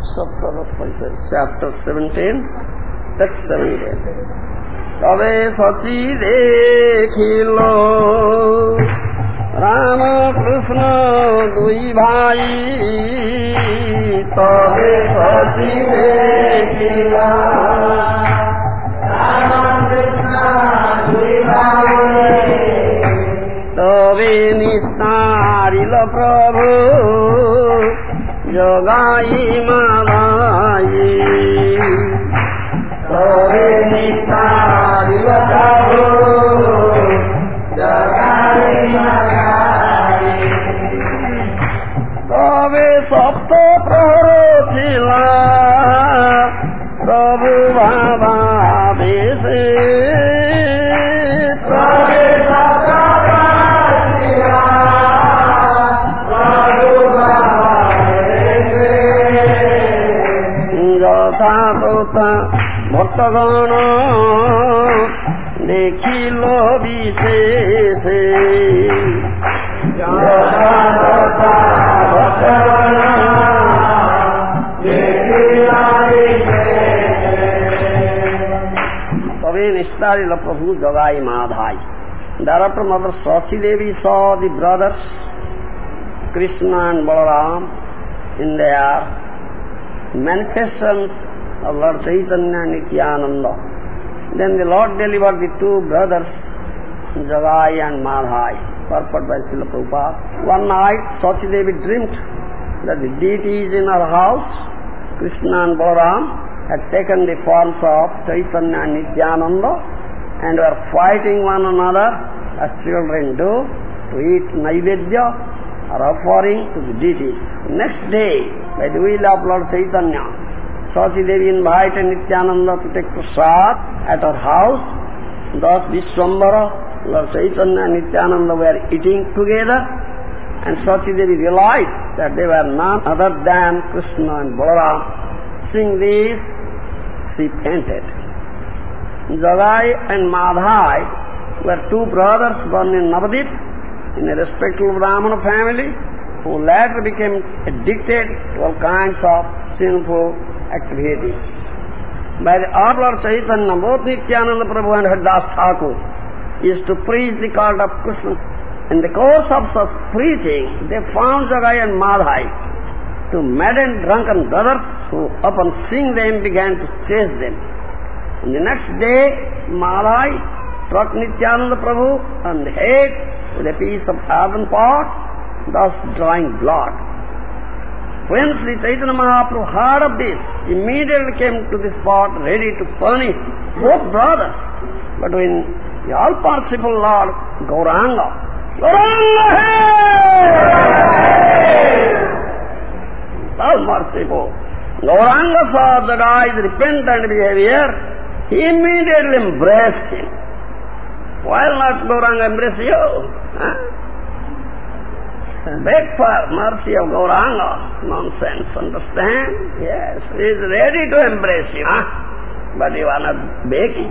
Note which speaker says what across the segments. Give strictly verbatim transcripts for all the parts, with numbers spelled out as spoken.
Speaker 1: Saptadaspaisa, chapter seventeen, text seventeen. তবে সচি দেখিল রাম কৃষ্ণ দুই ভাই, তবে সচি দেখিল রাম কৃষ্ণ দুই ভাই, তবে নিস্তারিল প্রভু জগাই মাধাই, তবে নিস্তারিল প্রভু জগাই মাধাই, তবে সপ্ত প্রহর ছিল প্রভু বাবা বেশে, তবে যথা ভক্তগণ দেখিল বিশেষে, তবে নিস্তারিল প্রভু Jagai Madhai. Thereafter Mother Sachi Devi saw the brothers Krishna and Balaram in their manifestations of Lord Chaitanya and Nityananda. Then the Lord delivered the two brothers, Jagai and Madhai, purport by Srila Prabhupada. One night, Sachi Devi dreamt that the deities in her house, Krishna and Balaram, had taken the forms of Chaitanya and Nityananda and were fighting one another as children do to eat Naivedya or offering to the deities. Next day, by the will of Lord Chaitanya, Sachi Devi invited Nityananda to take prasad at her house. Thus Vishwambara, Lord Chaitanya and Nityananda were eating together, and Sachi Devi realized that they were none other than Krishna and Balaram. Seeing this, she fainted. Jagai and Madhai were two brothers born in Navadip in a respectable Brahmana family, who later became addicted to all kinds of sinful activities. By the order of Chaitanya, both Nityananda Prabhu and Haridas Thakur used to preach the cult of Krishna. In the course of such preaching, they found Jagai and Madhai, two maddened drunken brothers, who upon seeing them began to chase them. On the next day, Madhai struck Nityananda Prabhu on the head with a piece of earthen pot, thus drawing blood. When Sri Chaitanya Mahaprabhu heard of this, immediately came to the spot ready to punish both brothers. But when the all-merciful Lord Gauranga, Gauranga hey! All-merciful, Gauranga saw the guy's repentant behavior, he immediately embraced him. Why not Gauranga embrace you? Huh? Beg for mercy of Gauranga. Nonsense, understand? Yes, he is ready to embrace you, huh? But you are not begging.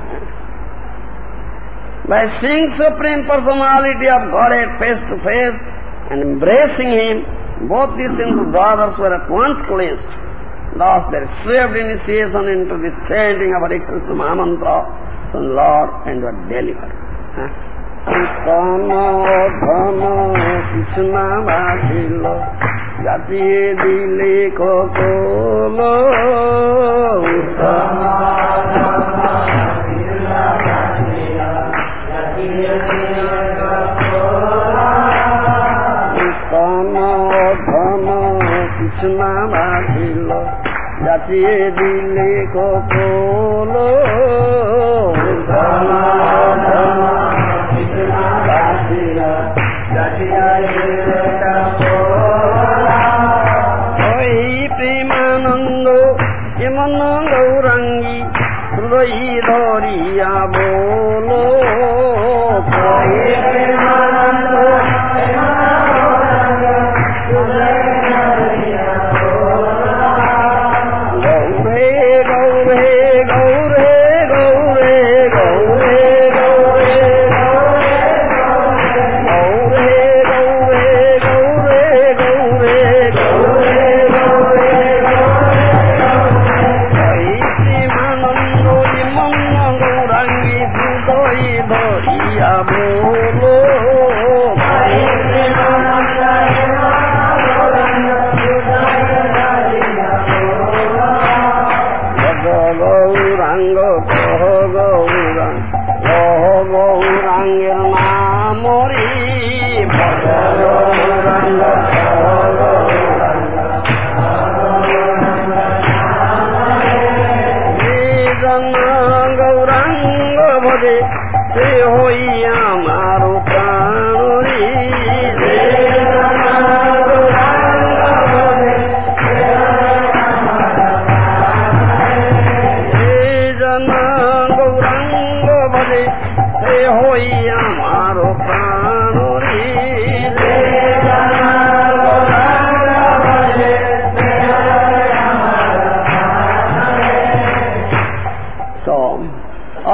Speaker 1: By seeing Supreme Personality of Godhead face to face and embracing Him, both these sinful brothers were at once cleansed. Thus they received initiation into the chanting of Hare Krishna Mahamantra from Lord and were delivered. Huh? Utama Dhama Krishna Vasilo Jati Dili Kokolo Utama Dhama Krishna Vasilo Jati Dili Kokolo Utama Dhama Krishna Vasilo Jati Dili Kokolo Utama Dhama Oi Premanando Yamana Gaurangi Hrudayi Dhariya Bolo Oi Premanando Yamana Gaurangi Hrudayi Dhariya Bolo Gaure Gaure Gaure Gaure Gaure Gaure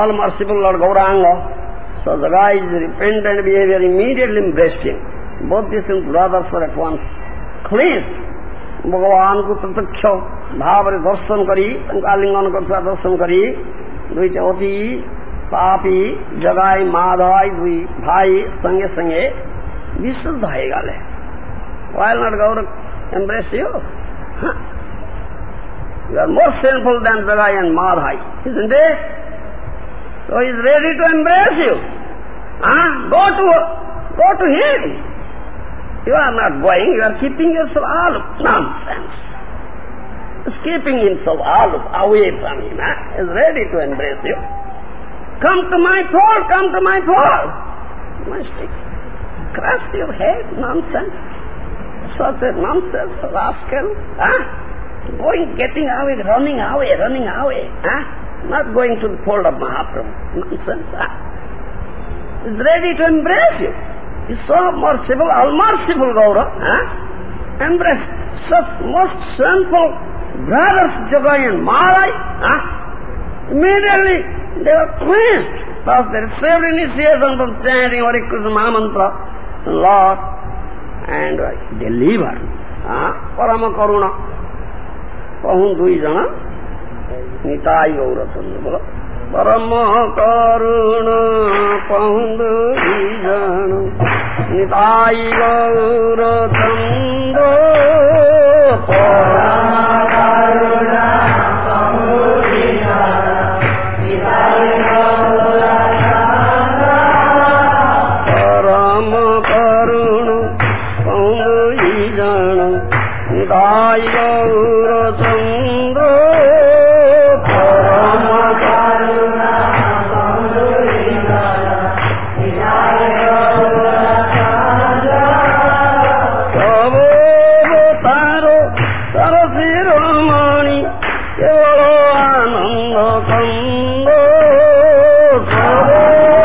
Speaker 1: all merciful Lord Gauranga. So the guy's repentant behavior immediately embraced him. Both these brothers were at once cleansed. भगवान को प्रत्यक्ष भाव रे दर्शन करी आलिंगन करता दर्शन करी दुई चौथी पापी जगाई माधवाई दुई भाई संगे संगे विशुद्ध है गले. Why not Gaura embrace you? Huh? You are more sinful than Jagai and Madhai, isn't it? So he is ready to embrace you. Huh? Go to go to him. You are not going, you are keeping yourself all nonsense. Is keeping himself all away from him. Huh? He is ready to embrace you. Come to my fold, come to my fold. My stick. Crush your head, nonsense. Such a nonsense, rascal. Huh? Going, getting away, running away, running away. Huh? Not going to the fold of Mahaprabhu. Nonsense. Huh? He is ready to embrace you. He is so merciful, all-merciful Gaura. Huh? Embrace such most sinful brothers, Jagai and Madhai. Huh? Immediately they were cleansed. Thus they received initiation from chanting Hare Krishna Mahamantra, Lord, and delivered. Huh? Parama Karuna. Pahun dui jana. Nitai Gaura Chandra. Parama Karuna Pahun dui jana. Nitai Gaura Chandra. Parama Karuna Pahun dui jana. Nitai Gaura Chandra. Parama Karuna Pahun dui jana. Nitai Gaura Chandra. Parama Karuna Pahun dui jana. Nitai Gaura Chandra. Sabo taro sarasi ramani kevalo ananda kando. Sabo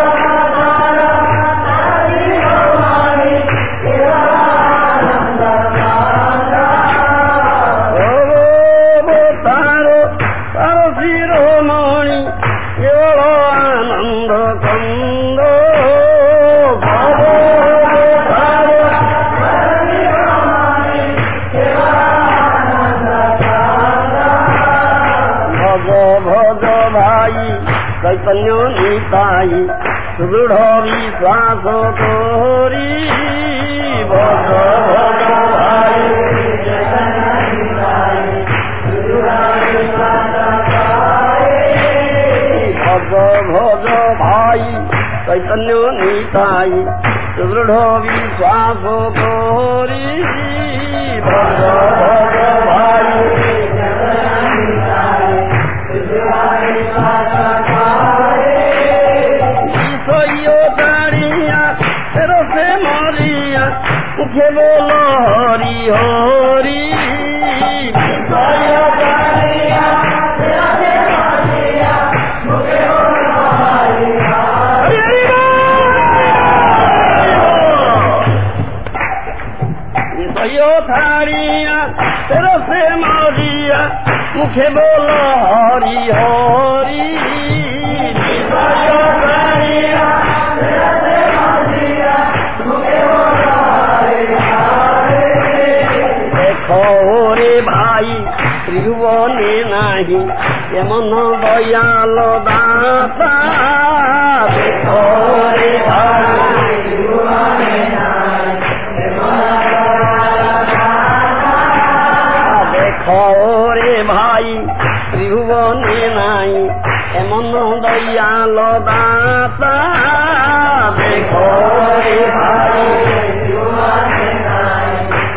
Speaker 1: चैतन्य निताई सुदृढ़ विश्वास तोरी भज भज भाई चैतन्य निताई सुदृढ़ विश्वास भज भज भाई चैतन्य निताई सुदृढ़ विश्वास तोरी भज भज भाई मुझे बोलो हरी हरी थारिया तेरे से मारिया मुझे बोलो हरी हरी रे भाई त्रिभुवने नाही एमन दयाल दाता देखो रे भाई त्रिभुवने नाही देखो रे भाई त्रिभुवने नाही एमन दयाल दाता देखो रे भाई त्रिभुवने नाही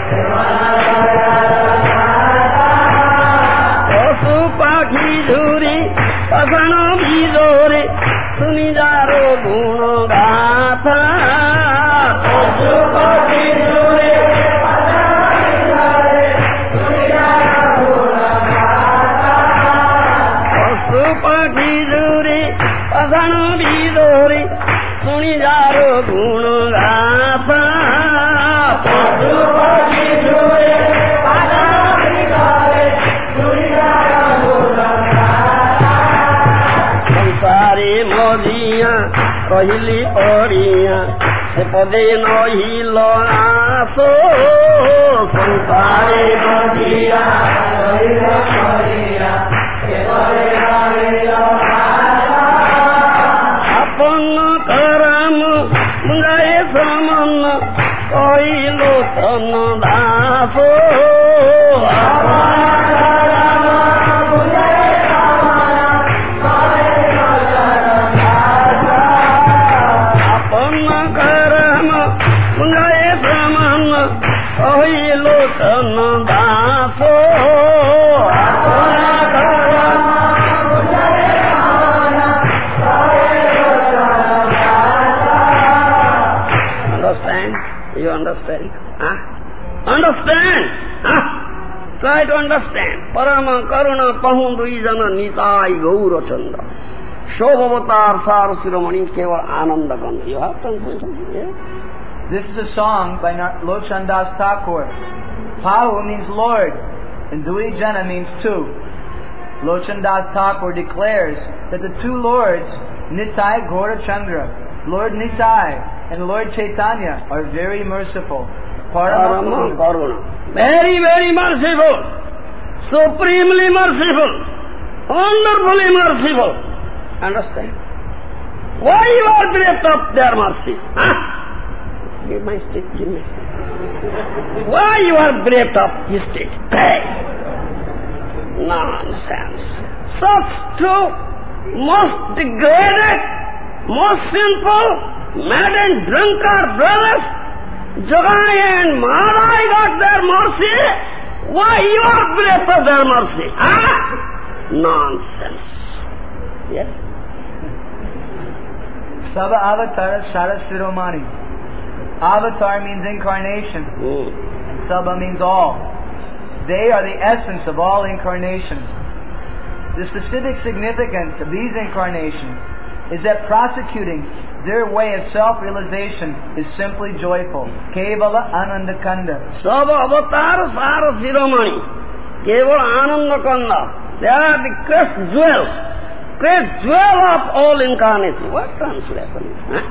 Speaker 1: झूरी पगण बीजोरे सुनी जारो गुण गाथा पशु पक्षी झूरे पशु पक्षी झूरे पगण बीजोरे सुनी जारो गुण गाथा पशु पक्षी झूरे संसारे मजिया कहली पड़िया से पदे नहीं लासो संसारे मजिया कहली पड़िया से पदे नहीं लासो अपन करम गए समन कहलो तन दासो Understand? Huh? Try to understand. Parama Karuna Pahundruijana Nitai Gaura Chandra. Shobhavatar Sarasiromani Keval Ananda Gandha. You have translation? Yeah?
Speaker 2: This is a song by Lochan Das Thakur. Pahu means Lord, and Duijana means two. Lochan Das Thakur declares that the two Lords, Nitai Gaura Chandra, Lord Nitai and Lord Chaitanya, are very merciful.
Speaker 1: Parama Karuna. Very, very merciful. Supremely merciful. Wonderfully merciful. Understand? Why you are bereft of their mercy? Huh? Give my stick, give my stick. Why you are bereft of his stick? Hey! Nonsense. Such two most degraded, most sinful, mad and drunkard brothers, Jagai and Madhai got their mercy. Why you are bereft of their mercy? Huh? Nonsense. Yes?
Speaker 2: Saba Avatar Sarasviromani. Avatar means incarnation.
Speaker 1: Mm.
Speaker 2: And Saba means all. They are the essence of all incarnations. The specific significance of these incarnations is that prosecuting their way of self-realization is simply joyful. Kevala Anandakanda.
Speaker 1: Saba Avatar Sarasviromani. Kevala Anandakanda. They are the crest jewels. Crest jewel of all incarnations. What translation? Huh?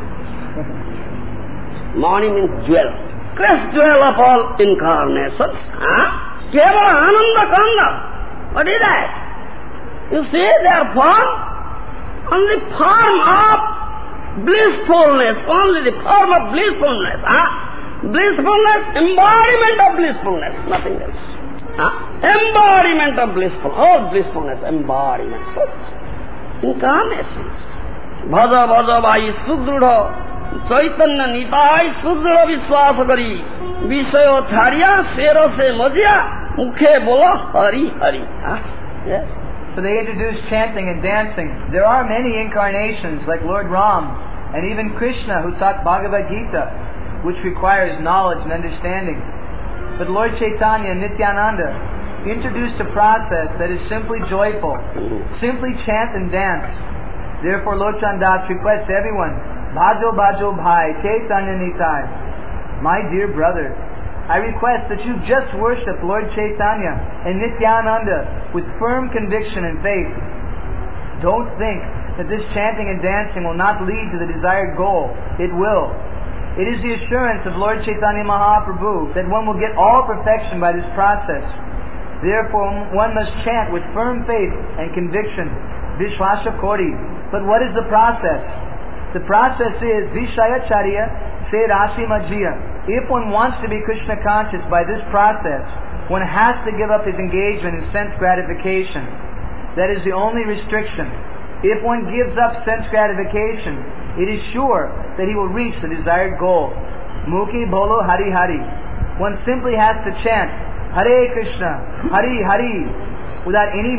Speaker 1: Mani means jewel. Crest jewel of all incarnations. Huh? Kevala Anandakanda. What is that? You see, they are formed on the form of blissfulness. Only the form of blissfulness. Huh? Blissfulness, embodiment of blissfulness. Nothing else. Huh? Embodiment of blissfulness. All blissfulness, embodiment. So, incarnations. Bhaja bhaja bhai sudruda Chaitanya Nitai sudruda vishwas kari Vishayo thariya sero se majya mukhe bolo hari hari. Huh? Yes.
Speaker 2: So they introduced chanting and dancing. There are many incarnations like Lord Ram and even Krishna who taught Bhagavad Gita, which requires knowledge and understanding. But Lord Chaitanya and Nityananda introduced a process that is simply joyful. Simply chant and dance. Therefore Lochan Das requests everyone, Bhajo Bhajo Bhai Chaitanya Nitai. My dear brother, I request that you just worship Lord Chaitanya and Nityananda with firm conviction and faith. Don't think that this chanting and dancing will not lead to the desired goal. It will. It is the assurance of Lord Chaitanya Mahaprabhu that one will get all perfection by this process. Therefore, one must chant with firm faith and conviction. Vishwasha Kori. But what is the process? The process is Vishayacharya Se Rasi Majjiya. If one wants to be Krishna conscious by this process, one has to give up his engagement in sense gratification. That is the only restriction. If one gives up sense gratification, it is sure that he will reach the desired goal. Mukhi Bolo Hari Hari. One simply has to chant Hare Krishna, Hari Hari, without any...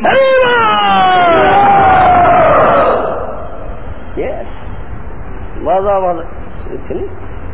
Speaker 1: Yes. Vaza vaza. Finish?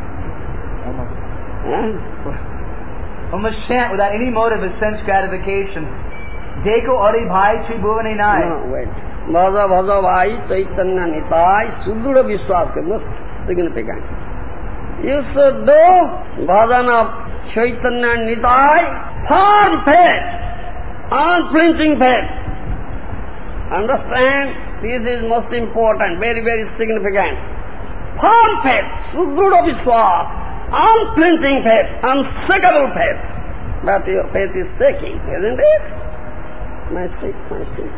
Speaker 2: One must chant without any motive of sense gratification. Deko Ori Bhai Tribhuvane Nai.
Speaker 1: No, wait. Bhaja Bhaja Bhai Chaitanya Nitai Sudruda Vishwas. Most significant. You should do bhajan of Chaitanya Nitai, firm faith, unflinching faith. Understand? this is most important, very, very significant. Firm faith, Suddruda Vishwas, unflinching faith, unshakable faith. But your faith is shaking, isn't it? My stick, my stick.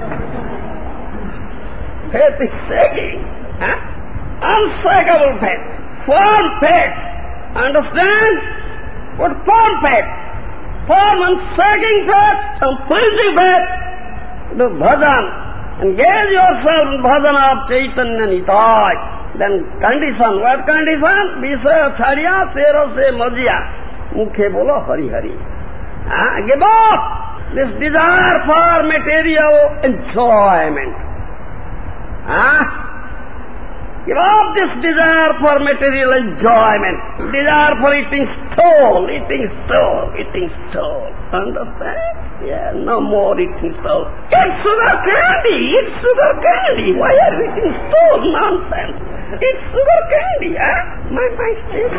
Speaker 1: Faith is shaking. Huh? Unshakable faith, firm faith. Understand? What firm faith? Firm, unshaking faith, unflinching faith. Do bhajan. Engage yourself in bhajan of Chaitanya Nitai. Then condition, what condition? Visaya chhadiya, sero se majiya. Mukhe bolo Hari Hari. Ah, give up this desire for material enjoyment. Ah, give up this desire for material enjoyment. Desire for eating stone, eating stone, eating stone. Understand? Yeah, no more eating stone. Eat sugar candy, eat sugar candy. Why are you eating stone? Nonsense. Eat sugar candy, huh? My, my stick.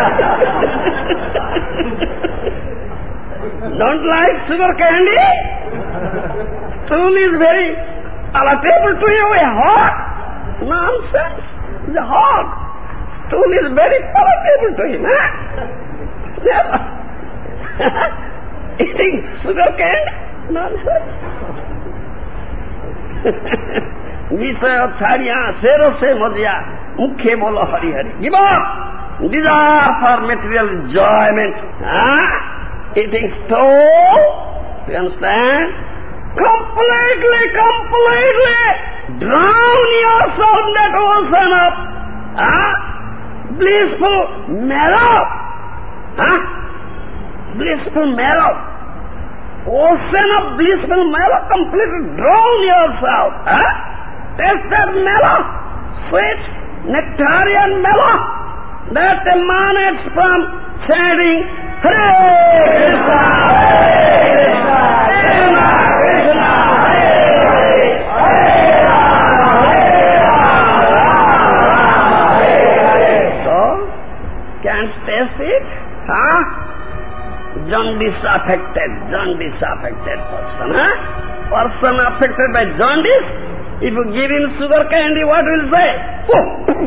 Speaker 1: Don't like sugar candy? Stone is very palatable to you, hot. Nonsense. It's hot. Stone is very palatable to him, huh? Never. Eating sugar candy? Nonsense. Visaya chhadiya, sero se majiya, mukhe bolo Hari Hari. Give up desire for material enjoyment. Huh? Eating stone. You understand? Completely, completely drown yourself in that ocean of huh? blissful marrow. Huh? Blissful marrow. Ocean of blissful marrow, completely drown yourself. Huh? Taste that marrow, sweet, nectarian marrow that emanates from chanting Hare Krishna, Hare Krishna, Krishna Krishna, Hare Hare, Hare Rama, Hare Rama, Hare Hare. So, can't taste it? Huh? Jaundice affected, jaundice affected person. Huh? Person affected by jaundice, if you give him sugar candy, what will say? Oh.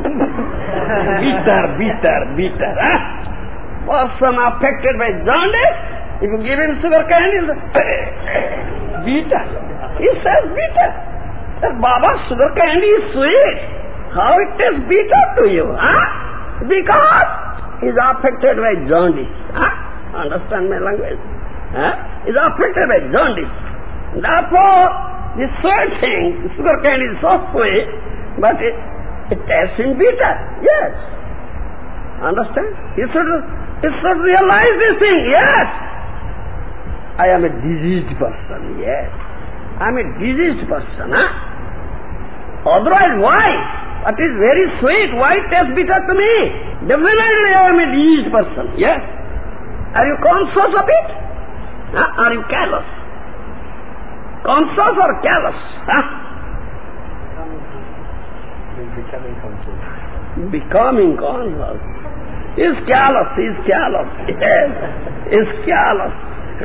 Speaker 1: bitter, bitter, bitter. Huh? Person affected by jaundice, if you give him sugar candy, he'll say, bitter. He says bitter. Says, Baba, sugar candy is sweet. How it tastes bitter to you? Huh? Because he is affected by jaundice. Huh? Understand my language? Huh? Is affected by jaundice. Therefore, this sweet thing, sugar candy is so sweet, but it, it tastes in bitter. Yes. Understand? You should, you should realize this thing. Yes. I am a diseased person. Yes. I am a diseased person. Huh? Otherwise, why? What is very sweet? Why it tastes bitter to me? Definitely I am a diseased person. Yes. Are you conscious of it? Huh? Are you callous? Conscious or callous? Huh?
Speaker 2: Becoming conscious.
Speaker 1: Becoming conscious. Is callous, is callous. Yes, is callous.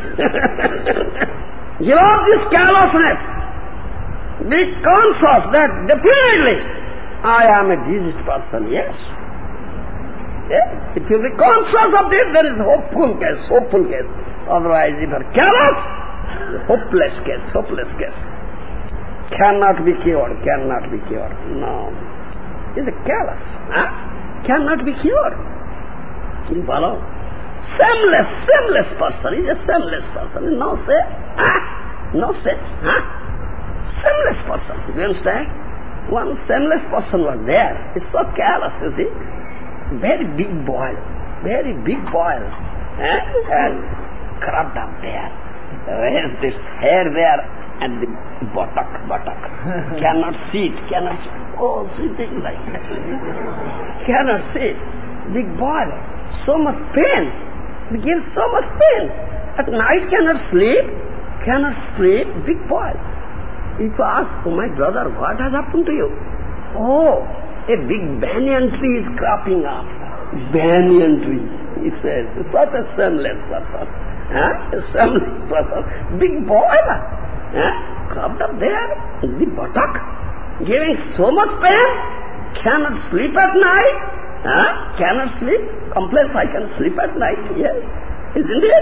Speaker 1: Give up this callousness. Be conscious that definitely I am a diseased person, yes. Yes. If you be conscious of this, there is hopeful case, hopeful case. Otherwise, if you are callous, hopeless case, hopeless case. Cannot be cured, cannot be cured. No. It's a callous. Huh? Cannot be cured. You follow? Shameless, shameless person. He's a shameless person. No say. Huh? No sense. Huh? Shameless person. Do you understand? One shameless person was there. It's so callous, you see. Very big boil. Very big boil. Eh? And cropped up there. Where is this hair there? And the buttock, buttock. Cannot see it, cannot see it. Oh, sitting like that. Cannot see it. Big boil. So much pain. It gives so much pain. At night cannot sleep. Cannot sleep. Big boil. If you ask, oh my brother, what has happened to you? Oh, a big banyan tree is cropping up. Banyan tree, he says. Such a shameless person. Huh? A shameless person. Big boil. Huh? Cropped up there, in the buttock. giving so much pain, cannot sleep at night, huh? Cannot sleep, complains I can sleep at night, yes, isn't it?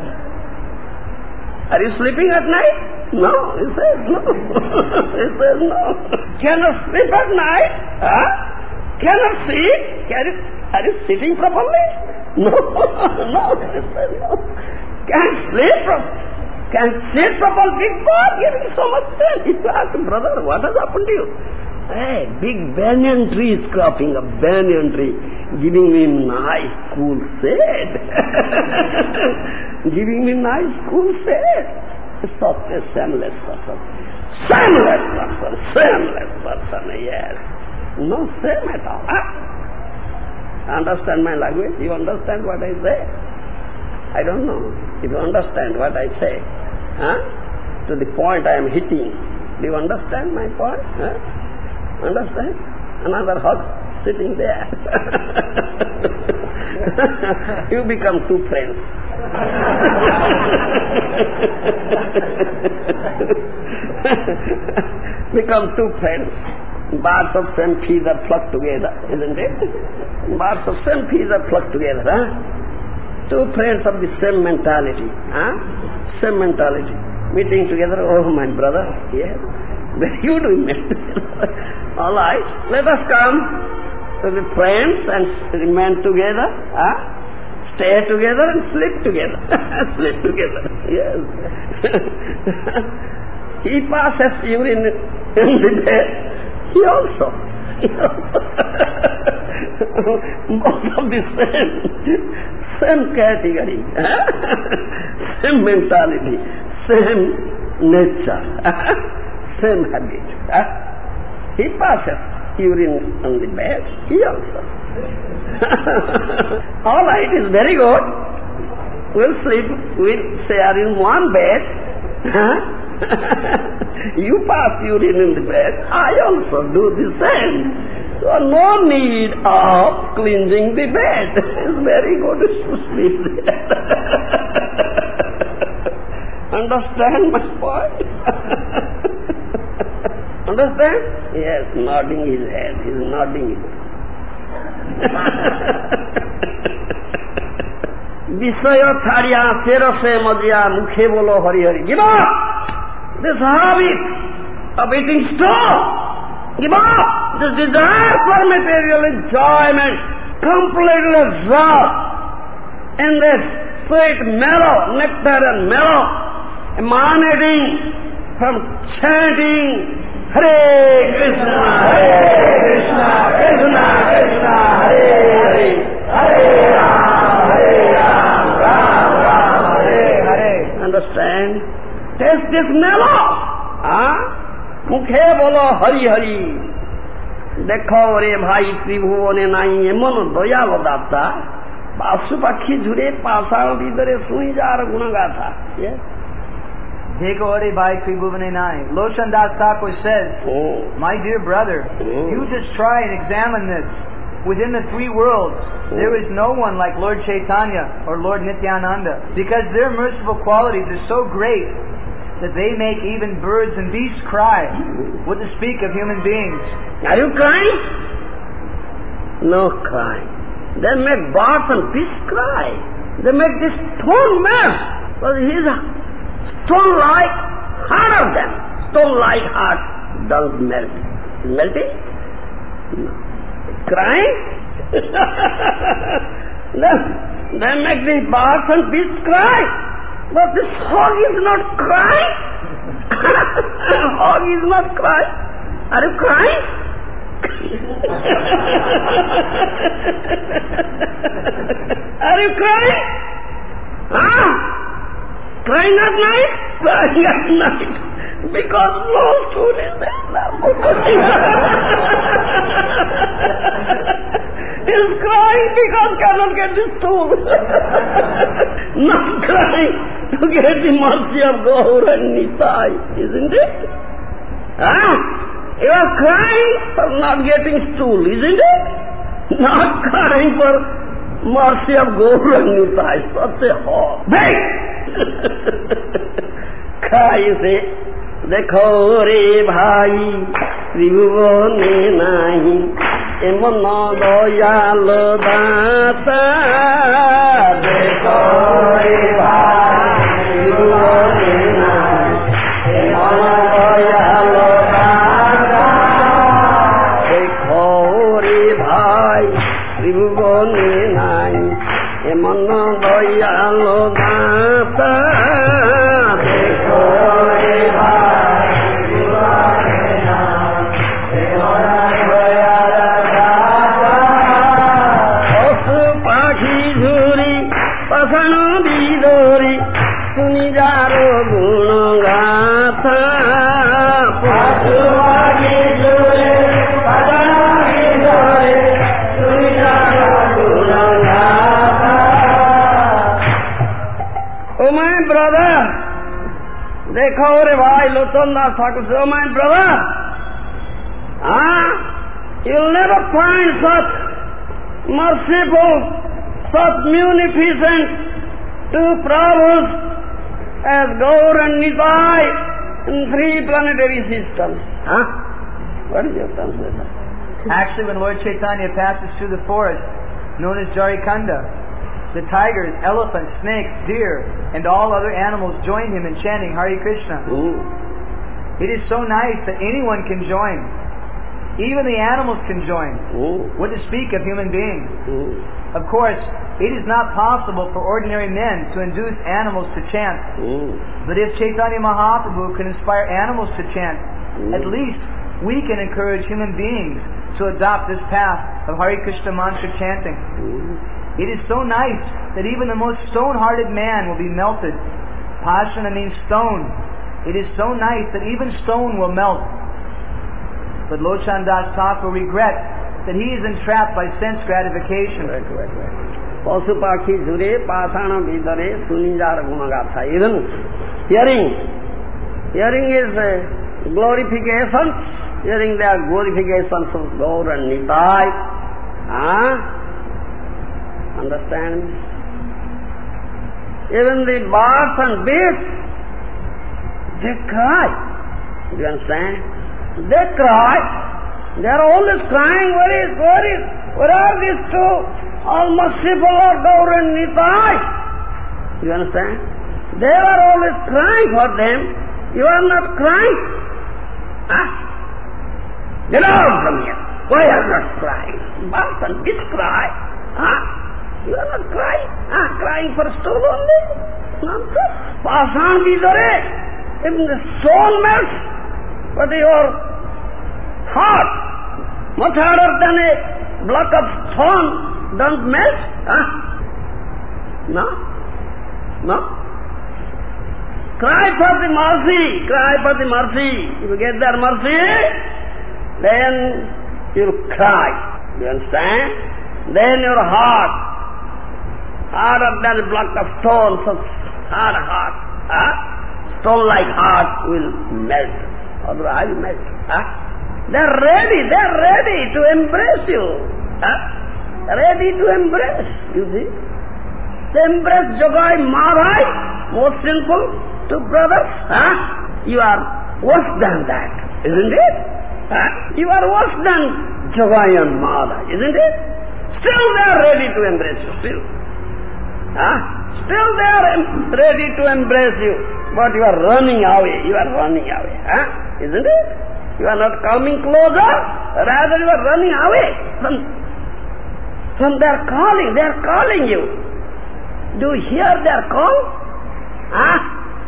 Speaker 1: Are you sleeping at night? No, he says no. He says no. Cannot sleep at night, huh? Cannot sleep, can you, are you sitting properly? No, no, he says no. Can't sleep properly. Can sit properly, big God giving so much pain. If you ask, brother, what has happened to you? Hey, big banyan tree is cropping up, banyan tree, giving me nice cool shade. Giving me nice cool shade. Such a shameless person. Shameless person, shameless person, yes. No shame at all. Huh? Understand my language? You understand what I say? I don't know if you understand what I say. Huh? To the point I am hitting. Do you understand my point? Huh? Understand? Another hug sitting there. You become two friends. Become two friends. Birds of same feather flock together, isn't it? Birds of same feather flock together, huh? Two friends of the same mentality, huh? Same mentality. Meeting together, oh my brother, yes. Very good we met together. All right, let us come to be friends and remain together, huh? Stay together and sleep together. Sleep together, yes. He passes urine in the bed. He also. He also. Both of the same, same category, huh? Same mentality, same nature, same habit. Huh? He passes urine on the bed. He also. All right, it's very good. We'll sleep, we'll share in one bed. Huh? You pass urine in the bed, I also do the same. So no need of cleansing the bed. It's very good to sleep there. Understand my point? Understand? Yes, nodding his head. He's nodding his head. विषय छाड़िया शेर से मजिया मुखे बोलो Hari Hari. Give up this habit of eating straw. Give up this desire for material enjoyment. Completely absorbed in this sweet marrow, nectar and marrow emanating from chanting Hare Krishna, Hare Krishna, Krishna Krishna, Hare Hare, Hare Ram, Hare Ram, Ram Ram, Hare Hare. Understand? Taste this mellow. Ah? Mukhe bolo Hari Hari. Dekho re bhai tribhuvane nai emon doyalo datta. Basu pakhi jhure pasal vidare sui jar gunagatha. Yes.
Speaker 2: Dekho re bhai tribhuvane nai. Loshan Das Thakur says,
Speaker 1: oh.
Speaker 2: My dear brother,
Speaker 1: oh.
Speaker 2: you just try and examine this. Within the three worlds, oh. there is no one like Lord Chaitanya or Lord Nityananda, because their merciful qualities are so great that they make even birds and beasts cry. What to speak of human beings?
Speaker 1: Are you crying? No crying. They make birds and beasts cry. They make this stone melt. But his stone-like heart of them, stone-like heart doesn't melt. Is melting? No. Crying? Then they make the birds and beasts cry. But this hog is not crying. Hog is not crying. Are you crying? Are you crying? Huh? Crying at night? Crying at night. Because no stool is there. He's crying because cannot get the stool. Not crying to get the mercy of Gaur and Nitai, isn't it? Huh? You are crying for not getting stool, isn't it? Not crying for mercy of Gaur and Nitai. Such a hog. Beg! Cry, you say. देखो रे भाई ত্রিভুবনে নাহি এমন দয়াল দাতা দেখো রে ভাই ত্রিভুবনে নাহি এমন দয়াল দাতা দেখো রে ভাই ত্রিভুবনে নাহি এমন দয়াল দাতা দেখো রে ভাই ত্রিভুবনে নাহি এমন দয়াল দাতা পশু পাখি ঝুরি পাখান বিদরি শুনি যার গুণ গাথা পশু পাখি ঝুরি পাখান বিদরি শুনি যার গুণ গাথা। Oh my brother, देखो रे भाई लोचन दास ठाकुर से, oh my brother, ah, you'll never find such merciful, such munificent two Prabhus as Gaur and Nitai in three planetary systems. Huh? What is your translation?
Speaker 2: Actually, when Lord Chaitanya passes through the forest known as Jarikanda, the tigers, elephants, snakes, deer, and all other animals join him in chanting Hare Krishna.
Speaker 1: Ooh.
Speaker 2: It is so nice that anyone can join. Even the animals can join.
Speaker 1: Ooh.
Speaker 2: What to speak of human beings?
Speaker 1: Ooh.
Speaker 2: Of course, it is not possible for ordinary men to induce animals to chant.
Speaker 1: Ooh.
Speaker 2: But if Chaitanya Mahaprabhu can inspire animals to chant,
Speaker 1: Ooh.
Speaker 2: at least we can encourage human beings to adopt this path of Hare Krishna mantra chanting.
Speaker 1: Ooh.
Speaker 2: It is so nice that even the most stone-hearted man will be melted. Pashana means stone. It is so nice that even stone will melt. But Lochan Das Thakur regrets that he is entrapped by sense gratification.
Speaker 1: Right, right, right. Pasu pakhi jhure pasana vidare sunijar gunagatha. Even hearing, hearing is a glorification. Hearing their glorifications of Gaur and Nitai. Ah? Understand? Even the birds and beasts, they cry. Do you understand? They cry. They are always crying, where is, where is, where are these two? All merciful Lord Gaur and Nitai. Do you understand? They are always crying for them. You are not crying. Huh? Get out from here. Why are you not crying? Birds and beasts cry. Huh? You are not crying. Ah, crying for stone only. Nonsense. Pasan vidare. Even the soul melts. But your heart, much harder than a block of stone, don't melt. Huh? No? No? Cry for the mercy. Cry for the mercy. If you get that mercy, then you'll cry. You understand? Then your heart, harder than a block of stone, such hard heart, huh? Stone-like heart will melt, otherwise melt. Huh? They're ready, they're ready to embrace you. Huh? Ready to embrace, you see. They embrace Jogai Madhai, most sinful, two brothers. Huh? You are worse than that, isn't it? Huh? You are worse than Jogai and Madhai, isn't it? Still they are ready to embrace you, still. Huh? Still they are ready to embrace you, but you are running away, you are running away, huh? Isn't it? You are not coming closer, rather you are running away from, from their calling, they are calling you. Do you hear their call? Huh?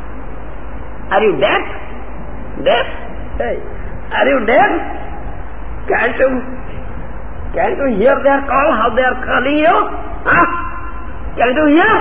Speaker 1: Are you deaf? Deaf? Hey, are you deaf? Can't you, can't you hear their call, how they are calling you? Huh? Can't you hear?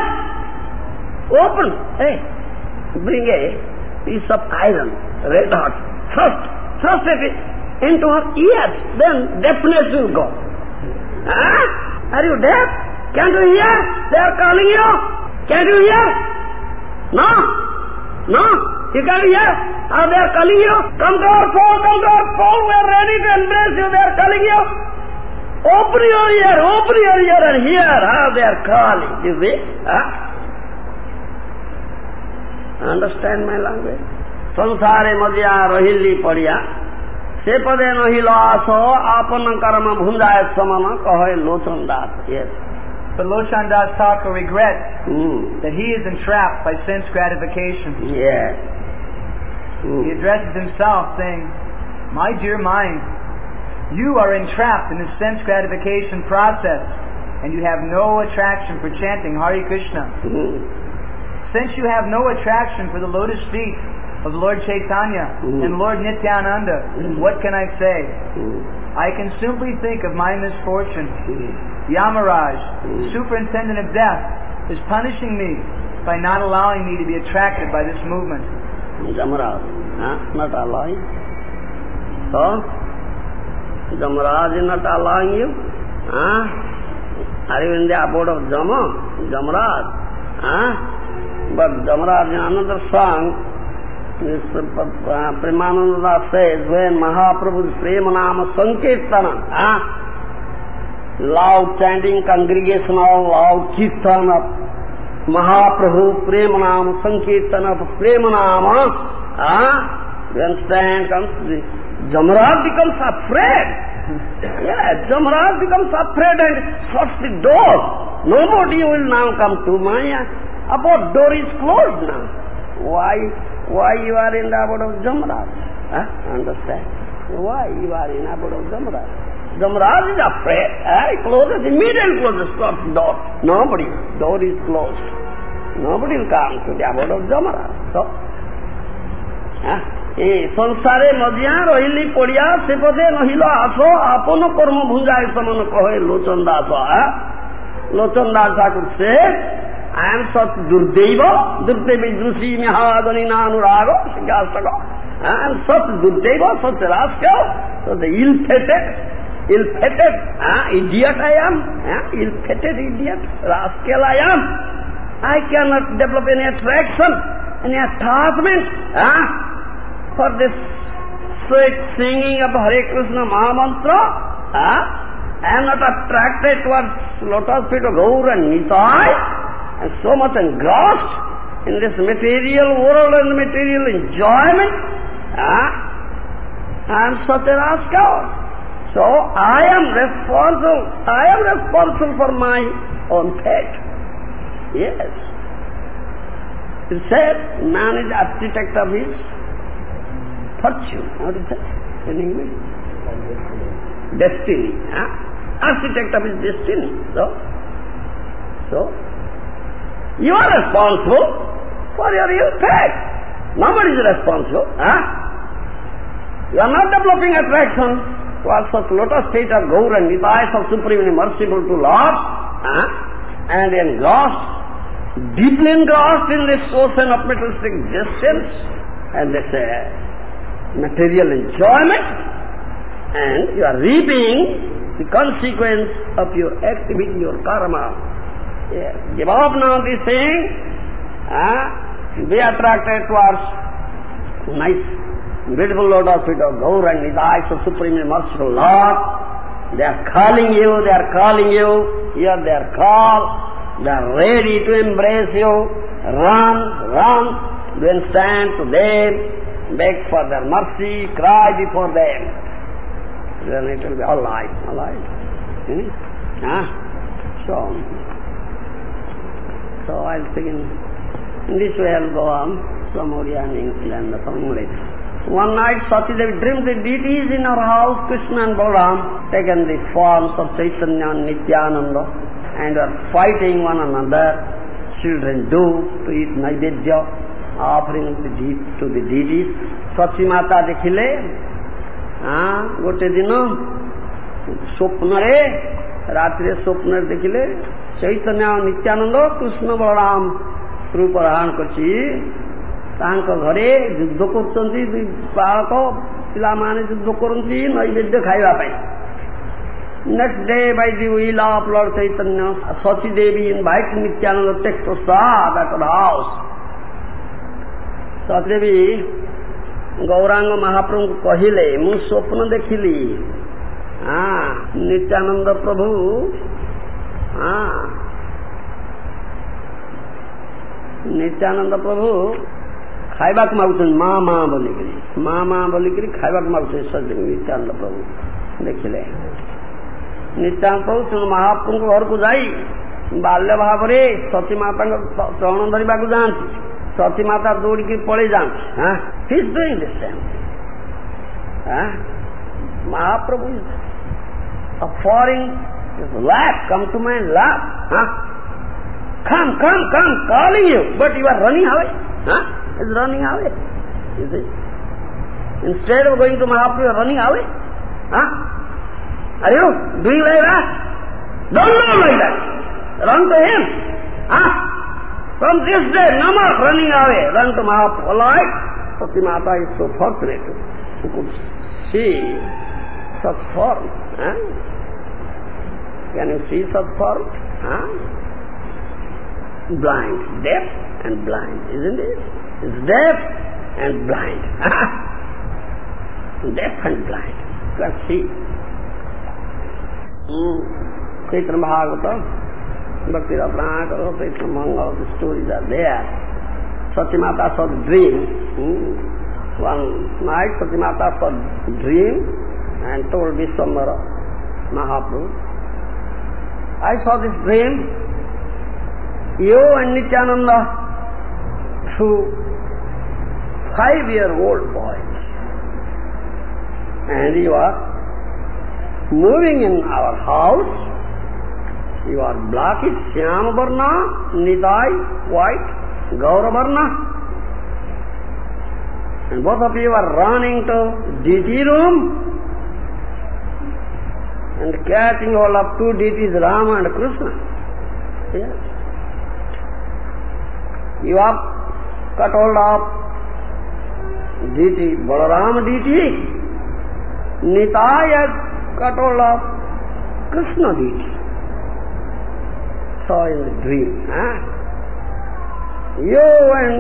Speaker 1: Open. Hey, bring a piece of iron, red hot. Thrust, thrust it into her ears. Then deafness will go. Huh? Are you deaf? Can't you hear? They are calling you. Can't you hear? No? No? You can't hear? How they are calling you? Come to our fold, come to our fold. We are ready to embrace you. They are calling you. Open your ear, open your ear and hear how they are calling. You see? Huh? Understand my language? Sansare madhya rohilli padya से पदे नहीं लास आपन कर्म भुंजाय समन कहे Lochan Das. Yes.
Speaker 2: But Lochan Das Thakur regrets
Speaker 1: Mm.
Speaker 2: that he is entrapped by sense gratification.
Speaker 1: Yes. Mm.
Speaker 2: He addresses himself saying, "My dear mind, you are entrapped in the sense gratification process, and you have no attraction for chanting Hare Krishna.
Speaker 1: Mm.
Speaker 2: Since you have no attraction for the lotus feet of Lord Chaitanya
Speaker 1: Mm.
Speaker 2: and Lord Nityananda,
Speaker 1: Mm.
Speaker 2: what can I say?
Speaker 1: Mm.
Speaker 2: I can simply think of my misfortune.
Speaker 1: Mm.
Speaker 2: Yamaraj,
Speaker 1: Mm.
Speaker 2: the superintendent of death, is punishing me by not allowing me to be attracted by this movement."
Speaker 1: Jamaraj, huh? Not allowing. So, Jamaraj is not allowing you? Huh? Are you in the abode of Jama? Jamaraj? Huh? But Jamaraj in another song, Premananda says, when Mahaprabhu's Prema Nama Sankirtana, huh? loud chanting congregation of loud kirtan of Mahaprabhu, Prema Nama Sankirtana of Prema Nama, huh? when stand comes, Jamaraj becomes afraid. Yeah, Jamaraj becomes afraid and shuts the door. Nobody will now come to Maya. Abode door is closed now. Why? Why you are in the abode of Jamaraj? Huh? Understand? Why you are in the abode of Jamaraj? Jamaraj is afraid. Eh? He closes, immediately closes, shuts the door. Nobody. Door is closed. Nobody will come to the abode of Jamaraj. So, huh? ए संसारे मजिया रहिली पड़िया से पदे नहिल आस आपन कर्म भुंजाय समन कहे लोचन दास. लोचन दास ठाकुर से I am such Durdeva, Durdevi Drusi Mihadani Nanurago, Shikastaka. I am such Durdeva, such rascal, such ill-fated, ill-fated, uh, idiot I am, uh, ill-fated idiot, rascal I am. I cannot develop any attraction, any attachment, uh, for this sweet singing of Hare Krishna Mahamantra. Uh, I am not attracted towards lotus feet of Gaur and Nitai. I am so much engrossed in this material world and material enjoyment. Uh, I am such a rascal. So I am responsible. I am responsible for my own fate. Yes. It said, man is architect of his fortune. What is that in English? Destiny. Huh? Architect of his destiny. So, so you are responsible for your ill fate. Nobody is responsible. Huh? You are not developing attraction towards such lotus feet of Gaur and Nitai, so supremely merciful to Lord, huh? and engrossed, deeply engrossed in this ocean of materialistic existence, and this uh, material enjoyment, and you are reaping the consequence of your activity, your karma. Yeah. Give up now this thing, uh, be attracted towards nice, beautiful lotus feet of Gaur and Nitai, so supremely merciful Lord. They are calling you, they are calling you, hear their call, they are ready to embrace you. Run, run, then stand to them, beg for their mercy, cry before them. Then it will be all right, all right. Hmm? Huh? So, so I'll begin. In this way I'll go on, some Oriya and some English. One night Satidevi dreamed the deities in her house, Krishna and Balaram, taken the forms of Chaitanya and Nityananda, and are fighting one another. Children do to eat Naivedya, offering the de- to the deities. Sachi Mata dekhile, ah, gote dino, swapnare, ratre swapnare dekhile, Chaitanya and Nityananda, Krishna Balaram, Ruparahana karchi, ତାଙ୍କ ଘରେ ଯୁଦ୍ଧ କରୁଛନ୍ତି, ଦୁଇ ବାଳକ ପିଲାମାନେ ଯୁଦ୍ଧ କରନ୍ତି ନୈବେଦ୍ୟ ଖାଇବା ପାଇଁ. Next day, by the will of Lord Chaitanya, Sati Devi invited Nityananda to take prasad at her house. Sati Devi Gauranga ମହାପ୍ରଭୁଙ୍କୁ କହିଲେ, ମୁଁ ସ୍ୱପ୍ନ ଦେଖିଲି, ହଁ ନିତ୍ୟାନନ୍ଦ ପ୍ରଭୁ ହଁ ନିତ୍ୟାନନ୍ଦ ପ୍ରଭୁ ଖାଇବାକୁ ମାଗୁଛନ୍ତି ମା ମା ବୋଲିକିରି ମା ମା ବୋଲିକିରି ଖାଇବାକୁ ମାଗୁଛନ୍ତି ନିତ୍ୟାନନ୍ଦ ପ୍ରଭୁ ଦେଖିଲେ। ନିତ୍ୟାନନ୍ଦ ପ୍ରଭୁ ତେଣୁ ମହାପ୍ରଭୁଙ୍କ ଘରକୁ ଯାଇ ବାଲ୍ୟ ଭାବରେ ସତୀ ମାତାଙ୍କ ଚରଣ ଧରିବାକୁ ଯାଆନ୍ତି। ସତୀ ମାତା ଦୌଡ଼ିକି ପଳେଇ ଯାଆନ୍ତି। ହଁ he is doing this same. Mahaprabhu offering his lap, come to my lap. Huh? Come, come, come, calling you, but you are running away. Huh? Is running away. You see? Instead of going to Mahaprabhu, you are running away. Huh? Are you doing like that? Don't do like that. Run to him. Huh? From this day, no more running away. Run to Mahaprabhu. Like Sati Mata is so fortunate who could see such form. Huh? Can you see such form? Huh? Blind, deaf and blind, isn't it? It's deaf and blind. Deaf and blind. You can see. Chaitanya Bhagavata, Bhakti Ratnakara, Chaitanya Mangal, the stories are there. Sati Mata saw the dream. One night Sati Mata saw the dream and told Vishwambara Mahaprabhu, I saw this dream. You and Nityananda, two five-year-old boys, and you are moving in our house. You are black is Shyam Varna, Nidai white, Gaura Varna, and both of you are running to deity room and catching hold of two deities, Rama and Krishna. Yes. You have cut hold of deity, Balaram deity. Nitai has cut hold of Krishna deity. Saw in the dream. Huh? You and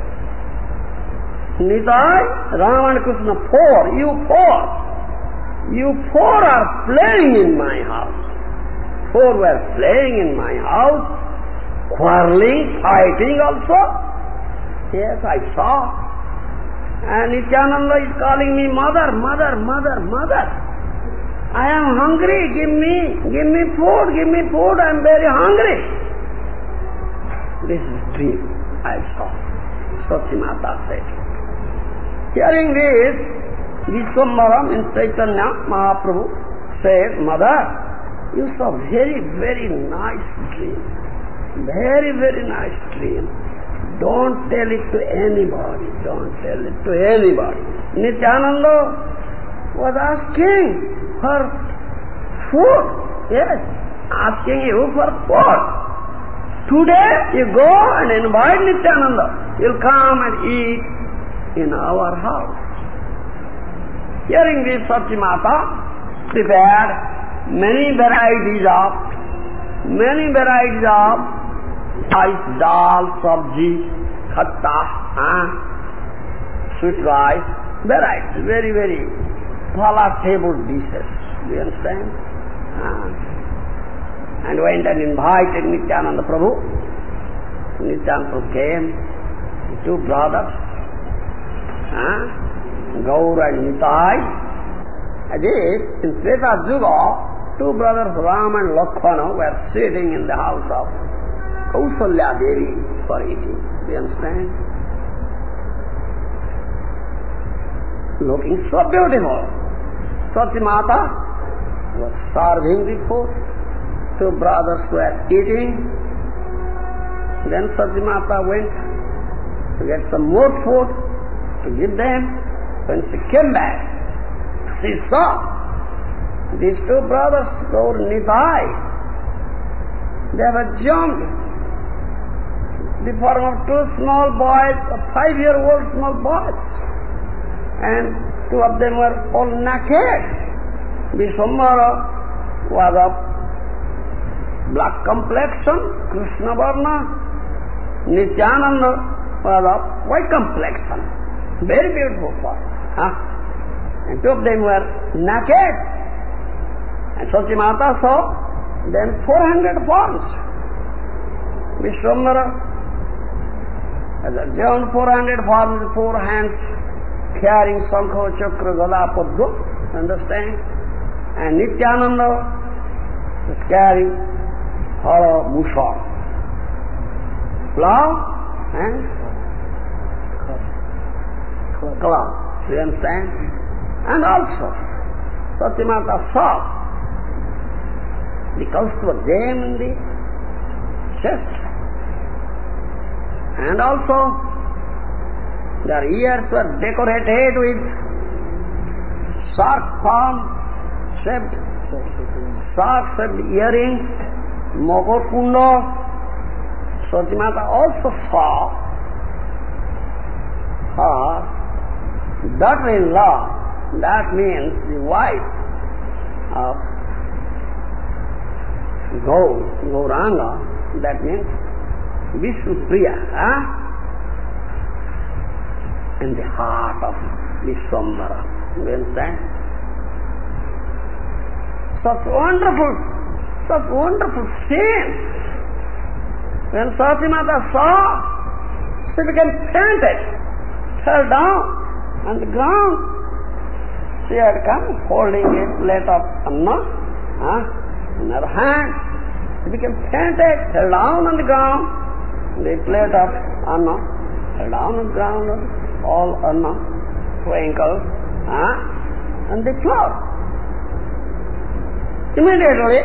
Speaker 1: Nitai, Rama and Krishna, four, you four. You four are playing in my house. Four were playing in my house, quarreling, fighting also. Yes, I saw. And Nityananda is calling me mother, mother, mother, mother. I am hungry, give me, give me food, give me food, I am very hungry. This is the dream I saw. Sati Mata said. Hearing this, Vishwambara in Chaitanya Mahaprabhu said, Mother, you saw very, very nice dream. Very, very nice dream. Don't tell it to anybody. Don't tell it to anybody. Nityananda was asking for food. Yes, asking you for food. Today you go and invite Nityananda. He'll come and eat in our house. Hearing this, Sati Mata prepared many varieties of, many varieties of rice, dal, sabji, khatta, huh? sweet rice, varieties, very, very palatable dishes. Do you understand? Uh, and went and invited Nityananda Prabhu. Nityananda Prabhu came, two brothers, huh? Gaur and Nitai. As if in Treta Yuga, two brothers Ram and Lakshmana were sitting in the house of Kausalya Devi for eating. Do you understand? Looking so beautiful. Sati Mata was serving the food. Two brothers were eating. Then Sati Mata went to get some more food to give them. When she came back, she saw these two brothers, Gaur and Nitai. They were jumped. The form of two small boys, five-year-old small boys. And two of them were all naked. Vishwambara was of black complexion, Krishna Varna. Nityananda was of white complexion. Very beautiful form. Huh? And two of them were naked. And Sati Mata saw them four hundred forms. Vishwambara As Arjuna four hundred forms with four hands, carrying Sankha, Chakra, Gada, Padma, understand? And Nityananda is carrying Hala, Musha, plow and cloud. You understand? And also, Satyamata saw the Kaustubha gem in the chest. And also, their ears were decorated with shark palm shaped, shark shaped earring, Mogor Kunda. Satyamata also saw her daughter-in-law, that means the wife of Gaur, Gauranga, that means Vishnupriya, huh? In the heart of Vishwambara. You understand? Such wonderful, such wonderful scene. When Satyamata saw, she became fainted, fell down on the ground. She had come holding a plate of anna, huh, in her hand. She became fainted, fell down on the ground. The plate of anna fell down on the ground, all anna twinkled, huh, on the floor. Immediately,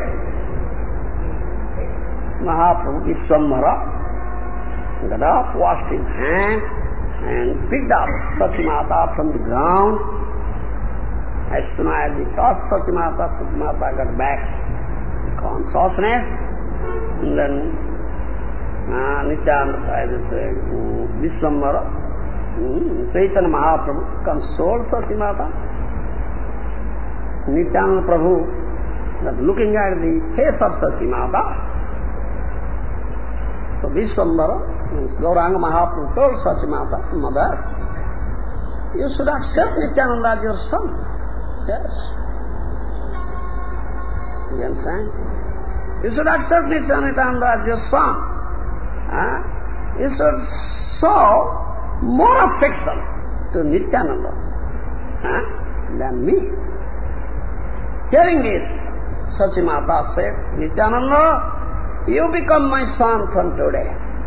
Speaker 1: Mahaprabhu Vishwambara got up, washed his hands, and picked up Satyamata from the ground. As soon as he touched Satyamata, Satyamata got back consciousness, and then uh, Nityananda, as I say, Vishwambara, um, Chaitanya Mahaprabhu consoled Satyamata. Nityananda Prabhu was looking at the face of Satyamata. So Vishwambara, means Gauranga Mahaprabhu, told Satyamata, Mother, you should accept Nityananda as your son. Yes. You understand? You should accept Nityananda as your son. Huh? You should show more affection to Nityananda, huh, than me. Hearing this, Satyamata said, Nityananda, you become my son from today.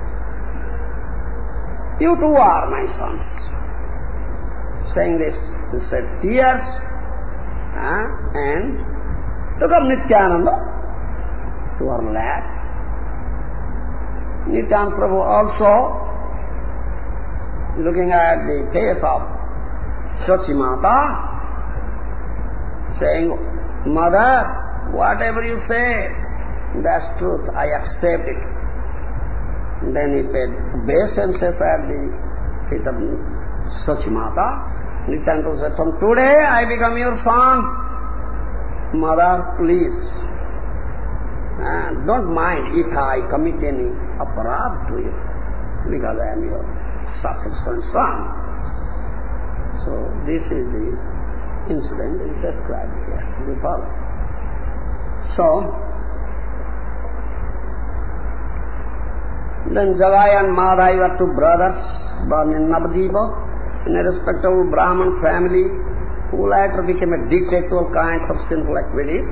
Speaker 1: You too are my sons. Saying this, she shed tears, uh, and took up Nityananda to her lap. Nityananda Prabhu also, looking at the face of Satyamata, saying, Mother, whatever you say, that's truth, I accept it. And then he paid obeisances at the feet of Satyamata. Nityananda said, from today I become your son. Mother, please, uh, don't mind if I commit any aparadh to you, because I am your sufficient son. So this is the incident that is described here. You follow? So, then Jagai and Madhai were two brothers born in Navadvipa in a respectable Brahmin family who later became addicted to all kinds of sinful activities.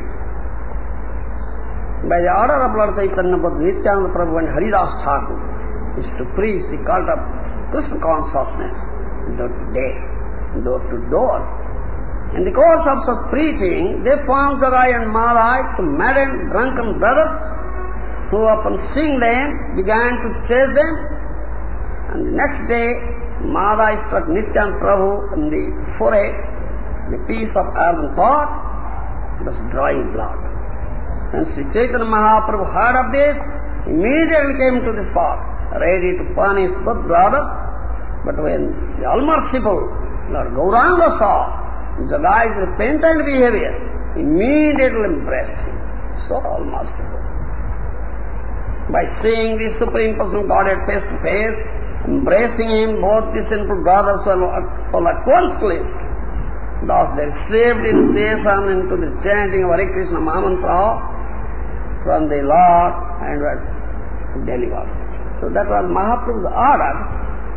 Speaker 1: By the order of Lord Chaitanya, both Nityananda Prabhu and Haridas Thakur is to preach the cult of Krishna consciousness door to day, door to door. In the course of such preaching, they found Jagai and Madhai, two maddened, drunken brothers, who upon seeing them began to chase them. And the next day, Madhai struck Nityananda Prabhu in the forehead, the piece of earthen pot was drawing blood. When Sri Chaitanya Mahaprabhu heard of this, immediately came to the spot, ready to punish both brothers. But when the all-merciful Lord Gauranga saw Jagai's repentant behavior, immediately embraced him. So all-merciful. By seeing the Supreme Personal Godhead face to face, embracing him, both the sinful brothers were all at once cleansed. Thus they received initiation into the chanting of Hare Krishna Mahamantra from the Lord and were delivered. So that was Mahaprabhu's order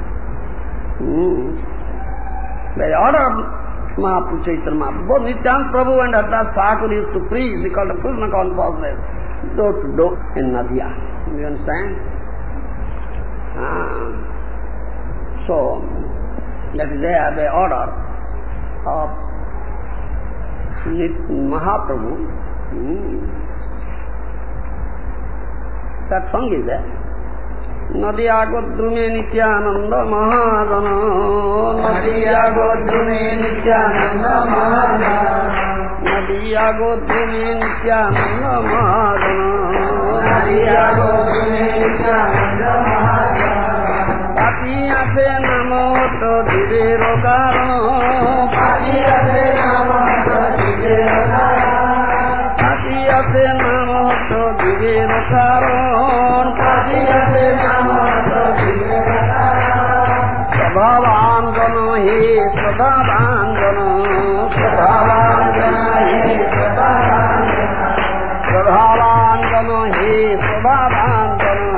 Speaker 1: Hmm. By the order of Mahaprabhu Chaitanya Mahaprabhu, both Nityananda Prabhu and Haridas Thakur used to preach the cult of Krishna consciousness door to door in Nadia. You understand? Ah. So, that is there by order of Mahaprabhu. Hmm. That song is there. Nadiya Godrume Nityananda Mahadana, Nadiya Godrume Nityananda Mahadana, Nadiya Godrume Nityananda Mahadana, Nadiya Godrume Nityananda Mahadana. Patiya se namo to divero karo, Patiya se namo to divero karo, Patiya se namo to divero karo, Patiya se namo to divero karo. Sabhavanjana hi sabhavanjana, Sabhavanjana hi sabhavanjana, Sabhavanjana hi sabhavanjana,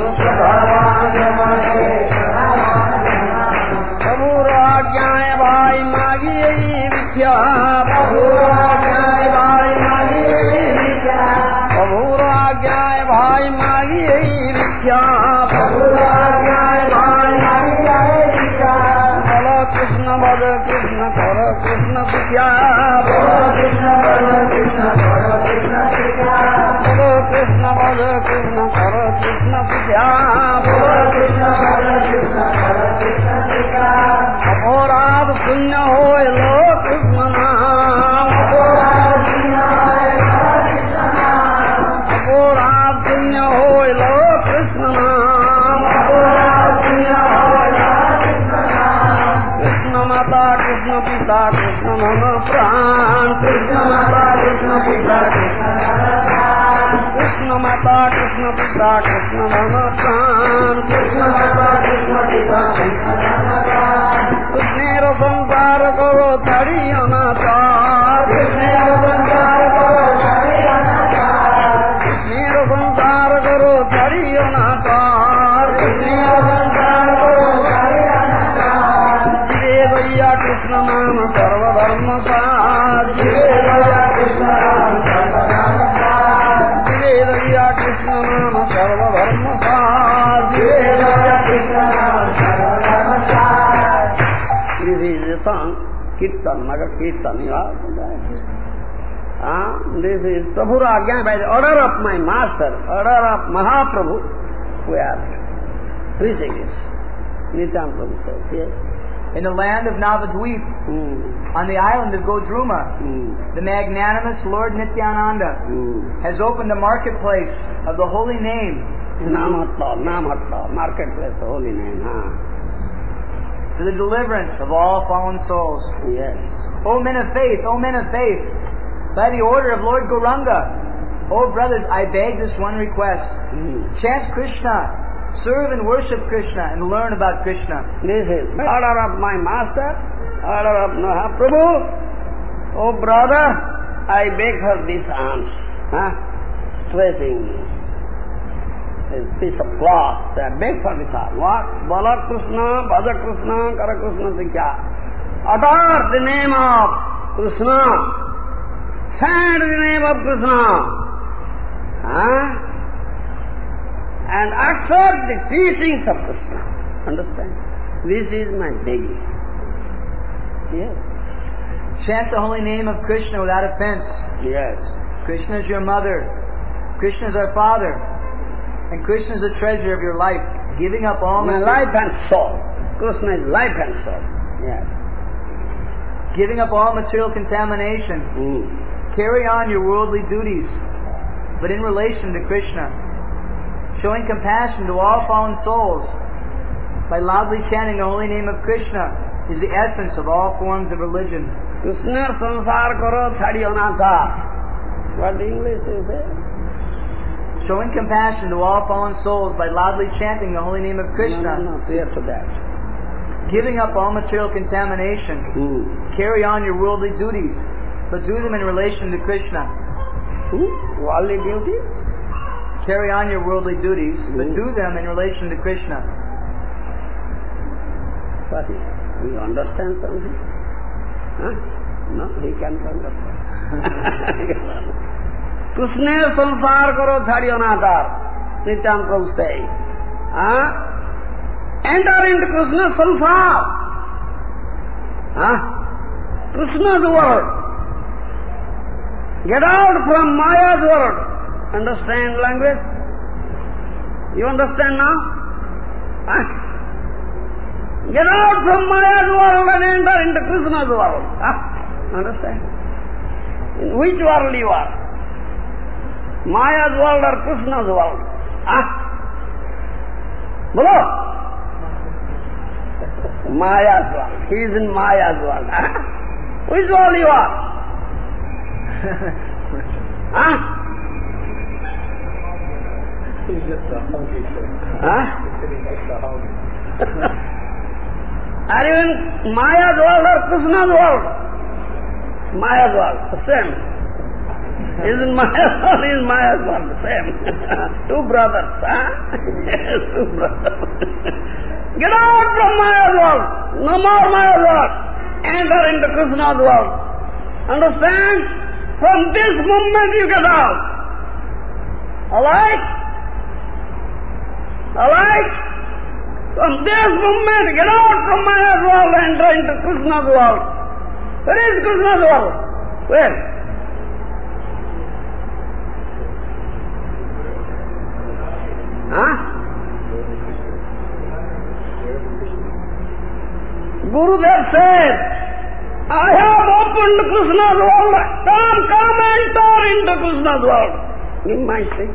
Speaker 1: Sabhavanjana hi sabhavanjana. Prabhu rajyaye bhai magiye vidya, Prabhu rajyaye bhai magiye vidya, Prabhu rajyaye bhai magiye vidya, Prabhu rajyaye bhai magiye vidya. Bolo Krishna bolo Krishna karo Krishna vidya, Bolo Krishna bolo Krishna karo Krishna vidya, Bolo Krishna bolo Krishna karo Krishna vidya, Bolo Krishna bolo Krishna karo Krishna vidya. Aparad punya hoy lo Krishna naam, Aparad punya hoy lo Krishna naam, Aparad punya hoy lo Krishna naam, Aparad punya hoy lo Krishna naam. Krishna Mata Krishna Pita Krishna Mama Pran, Krishna Mata Krishna Pita Krishna Mama Pran, Krishna Mata Krishna Pita Krishna Mama Pran, Krishna Mata Krishna Pita Krishna Mama Pran. Krishna संसार करो धड़ी अनाचार, कृष्ण संसार करो धड़ी अनाचार, कृष्ण संसार करो धड़ी अनाचार, कृष्ण संसार करो धड़ी अनाचार. जिरे भैया कृष्ण नाम सर्वधर्म सार, जिरे भैया कृष्ण नाम सर्वधर्म सार, जिरे भैया कृष्ण नाम सर्वधर्म सार, जिरे भैया कृष्ण नाम सर्वधर्म सार. This is a song, Kirtan, Nagar Kirtan, you are ah, this is Prabhu Rajya by the order of my master, order of Mahaprabhu, we are preaching this. Nityananda Prabhu says, yes.
Speaker 2: In the land of Navadvip,
Speaker 1: mm.
Speaker 2: on the island of Godruma,
Speaker 1: mm.
Speaker 2: the magnanimous Lord Nityananda
Speaker 1: mm.
Speaker 2: has opened a marketplace of the holy name.
Speaker 1: Namatta, Namatta, marketplace, holy name. Huh?
Speaker 2: For the deliverance of all fallen souls.
Speaker 1: Yes.
Speaker 2: O men of faith, O men of faith, by the order of Lord Gauranga, O brothers, I beg this one request.
Speaker 1: Mm.
Speaker 2: Chant Krishna, serve and worship Krishna, and learn about Krishna.
Speaker 1: This is order of my master, order of Mahaprabhu. O brother, I beg for this alms. Huh? Stretching this piece of cloth, I beg for this alms. What? Bala Krishna, Bhaja Krishna, Kara Krishna Sikya. Utter the name of Krishna. Chant the name of Krishna. Huh? And accept the teachings of Krishna. Understand? This is my begging. Yes.
Speaker 2: Chant the holy name of Krishna without offense.
Speaker 1: Yes.
Speaker 2: Krishna is your mother. Krishna is our father. And Krishna is the treasure of your life, giving up all
Speaker 1: my life and soul. Krishna is life and soul. Yes.
Speaker 2: Giving up all material contamination.
Speaker 1: Mm.
Speaker 2: Carry on your worldly duties, but in relation to Krishna. Showing compassion to all fallen souls by loudly chanting the holy name of Krishna is the essence of all forms of religion.
Speaker 1: Krishna sansar karo thadi anachar. What the English is say?
Speaker 2: Showing compassion to all fallen souls by loudly chanting the holy name of Krishna.
Speaker 1: No, no, no, clear to that.
Speaker 2: Giving up all material contamination.
Speaker 1: Mm.
Speaker 2: Carry on your worldly duties, but do them in relation to Krishna.
Speaker 1: Hmm? Worldly duties?
Speaker 2: Carry on your worldly duties, but
Speaker 1: mm.
Speaker 2: do them in relation to Krishna.
Speaker 1: What is it? Do you understand something? Huh? No, he can't understand. Krishna sansar karo chhadiyo natar. Nityananda Prabhu saying. Huh? Enter into Krishna's sansar. Huh? Krishna's world. Get out from Maya's world. Understand language? You understand now? Huh? Get out from Maya's world and enter into Krishna's world. Huh? Understand? In which world you are? Maya's world or Krishna's world? Huh? Bolo? Maya's world. He is in Maya's world. Huh? Which world you are? Huh?
Speaker 3: He's just a hungry thing.
Speaker 1: Huh?
Speaker 3: He's just a hungry.
Speaker 1: Are you in Maya's world or Krishna's world? Maya's world, the same. He is in Maya's world, he is Maya's world, the same. Two brothers, huh? Yes, two brothers. Get out from Maya's world. No more Maya's world. Enter into Krishna's world. Understand? From this moment you get out. Alright? Alright? From this moment, get out from Maya's world and enter into Krishna's world. Where is Krishna's world? Where? Huh? Gurudev says, I have opened Krishna's world. Come, come enter into Krishna's world. You might say.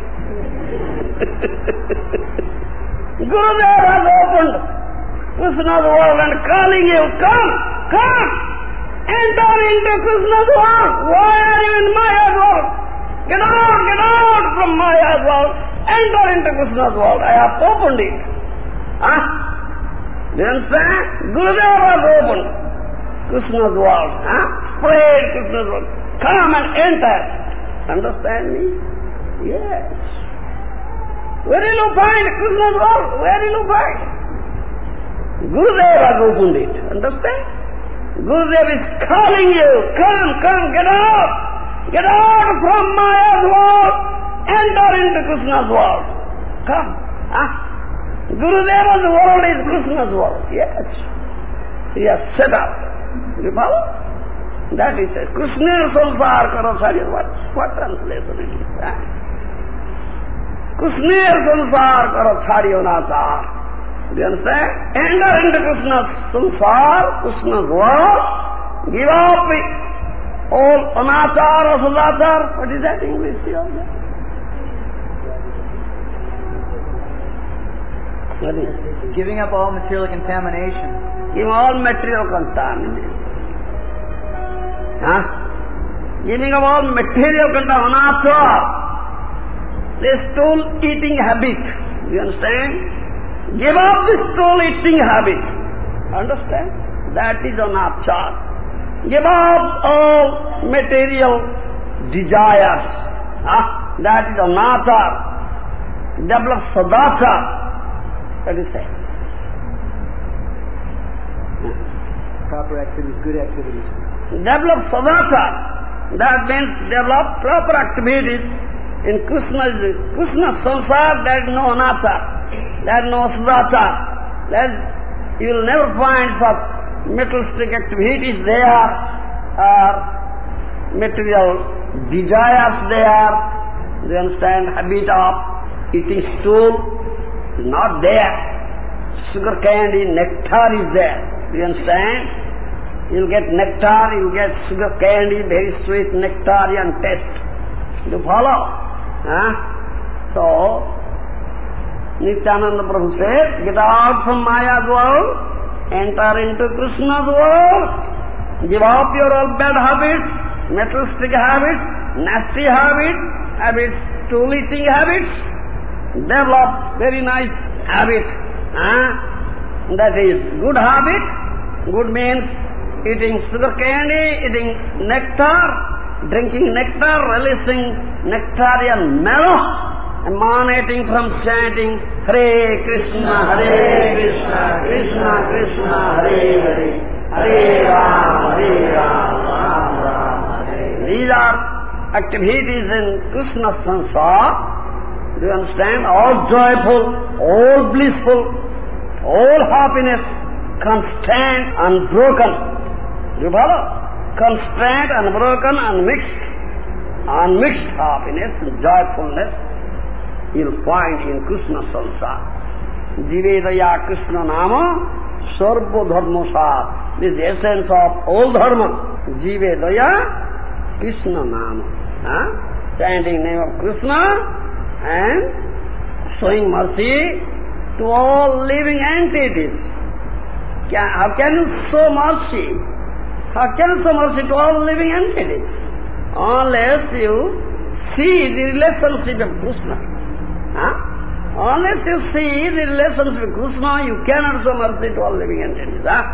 Speaker 1: Gurudev has opened Krishna's world and calling you, come, come, enter into Krishna's world. Why are you in Maya's world? Get out, get out from Maya's world, enter into Krishna's world. I have opened it. Huh? Do you understand? Gurudev has opened Krishna's world. Huh? Spread Krishna's world. Come and enter. Understand me? Yes. Where will you find Krishna's world? Where will you find? Gurudev has opened it. Understand? Gurudev is calling you. Come, come, get out. Get out from Maya's world. Enter into Krishna's world. Come. Huh? Gurudeva's world is Krishna's world. Yes. He has set up. You follow? That is it. Krishna sansar karo chhadiyo. What, what translation it is? Huh? Krishna sansar karo chhadiyo natar. Do you understand? Enter into Krishna's sansar, Krishna's world. Give up all anachar or sadachar. What is that English here? What is it?
Speaker 2: Giving up all material contamination.
Speaker 1: Give all material contamination. Huh? Giving up all material contamination. Anachar. The stool eating habit. You understand? Give up the stool eating habit. Understand? That is anachar. Give up all material desires. Huh? That is anachar. Develop sadachar. What do you say?
Speaker 2: Proper activities, good activities.
Speaker 1: Develop sadachar. That means develop proper activities in Krishna's, Krishna's sansar. There is no anachar. There is no sadachar. There you will never find such materialistic activities there, or material desires there. Do you understand? Habit of eating stool is not there. Sugar candy, nectar is there. Do you understand? You'll get nectar, you'll get sugar candy, very sweet nectarian taste. You follow? Huh? So, Nityananda Prabhu said, get out from Maya's world, enter into Krishna's world, give up your old bad habits, materialistic habits, nasty habits, habits, stool-eating habits, develop very nice habit. Huh? That is good habit. Good means eating sugar candy, eating nectar, drinking nectar, releasing nectarian mellow. emanating from chanting Hare Krishna, Hare Krishna, Krishna Krishna, Hare Hare, Hare Ram, Hare Ram, Ram Ram, Hare. These are activities in Krishna's sansar. Do you understand? All joyful, all blissful, all happiness, constant, unbroken. Do you follow? Constant, unbroken, unmixed. Unmixed happiness and joyfulness you'll find in Krishna sansar. Jivedaya Krishna Nama Sarva Dharma Sar. This is the essence of all dharma. Jivedaya Krishna Nama. Huh? Chanting name of Krishna and showing mercy to all living entities. Can, how can you show mercy? How can you show mercy to all living entities? Unless you see the relationship of Krishna. Huh? Unless you see the relationship with Krishna, you cannot show mercy to all living entities. Huh?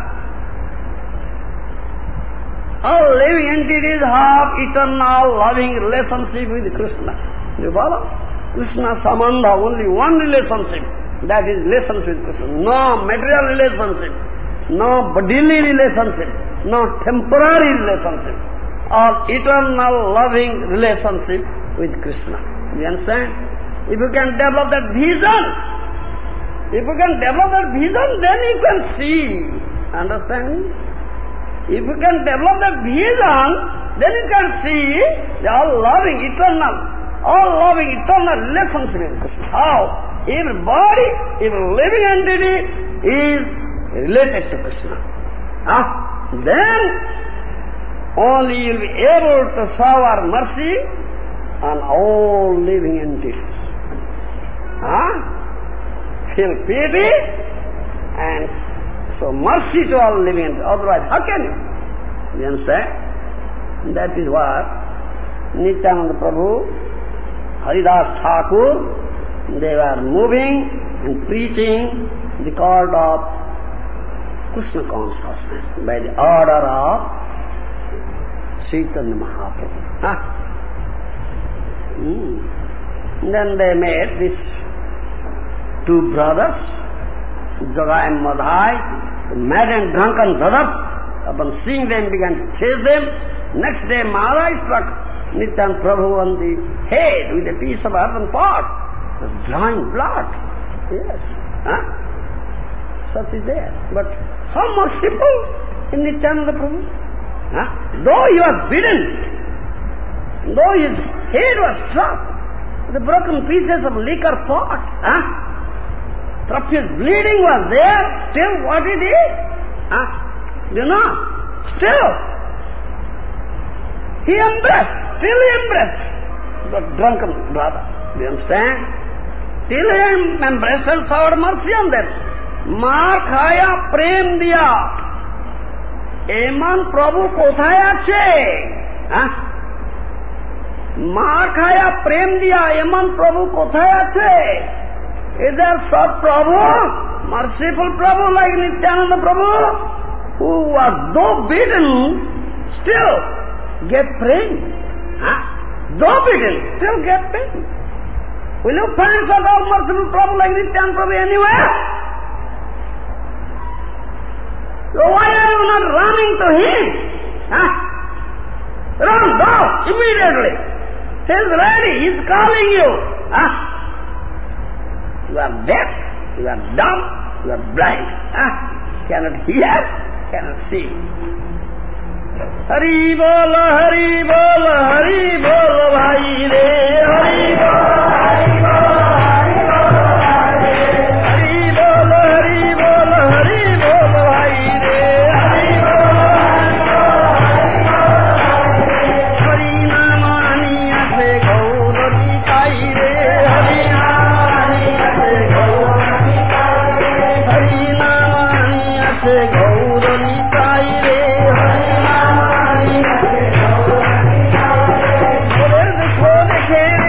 Speaker 1: All living entities have eternal loving relationship with Krishna. You follow? Krishna Samandha, only one relationship. That is relationship with Krishna. No material relationship, no bodily relationship, no temporary relationship. All eternal loving relationship with Krishna. You understand? If you can develop that vision, if you can develop that vision, then you can see. Understand? If you can develop that vision, then you can see the all loving, eternal, all loving, eternal relationship with Krishna. How? Every body, every living entity is related to Krishna. Ah, then only you will be able to shower mercy on all living entities. Huh? Feel pity and show mercy to all living entities. Otherwise, how can you? You understand? That is what Nityananda Prabhu, Haridas Thakur, they were moving and preaching the call of Krishna consciousness by the order of Chaitanya Mahaprabhu. Huh? Mm. Then they met these two brothers, Jagai and Madhai, mad and drunken brothers. Upon seeing them, began to chase them. Next day, Maharaj struck Nityananda Prabhu on the head with a piece of earthen pot, drawing blood. Yes. Huh? Such is there. But how merciful in Nityananda Prabhu? Huh? Though he was beaten, though his head was struck with the broken pieces of liquor pot, huh? Profuse bleeding was there, still what he did? Huh? You know, still he embraced, still he embraced the drunken brother. Do you understand? Still he embraced and showed mercy on them. মার খায়া প্রেম দিয়া এমন প্রভু কোথায় আছে? মার খায়া প্রেম দিয়া এমন প্রভু কোথায় আছে? Is there such Prabhu, merciful Prabhu like Nityananda Prabhu, who was though beaten, still get praying? Huh? Though beaten, still get praying. Will you find such a merciful Prabhu like Nityananda Prabhu anywhere? So why are you not running to him? Huh? Run, go, immediately. He is ready, he is calling you. Huh? You are deaf, you are dumb, you are blind. Huh? Cannot hear, cannot see. Hari bol, Hari bol, Hari bol, bhai re. Hari bol, Hari bol, Hari bol, bhai re. Hari bol, Hari bol, Hari bol, bhai re. Hari bol, Hari bol, Hari bol, bhai re. Hari nama aniyate gaurani kai re. Hari nama aniyate gaurani kai re. Hari nama aniyate gaurani kai re. Hari nama aniyate gaurani kai re. Khole khole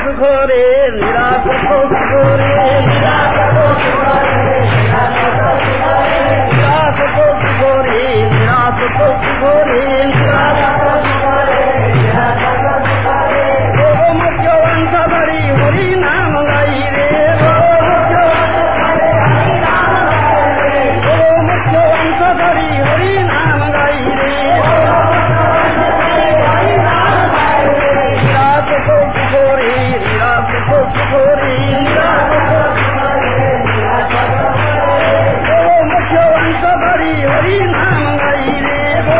Speaker 1: সুখ রে নিরাকত সুখ রে নিরাকত সুখ রে নিরাকত সুখ রে নিরাকত সুখ রে নিরাকত সুখ রে ও মুখ্য বংশধরি হরি নাম গাই রে ও মুখ্য বংশধরি হরি নাম গাই রে নিরাকত সুখ রে নিরাকত সুখ রে ও মুখ্য বংশধরি হরি নাম গাই রে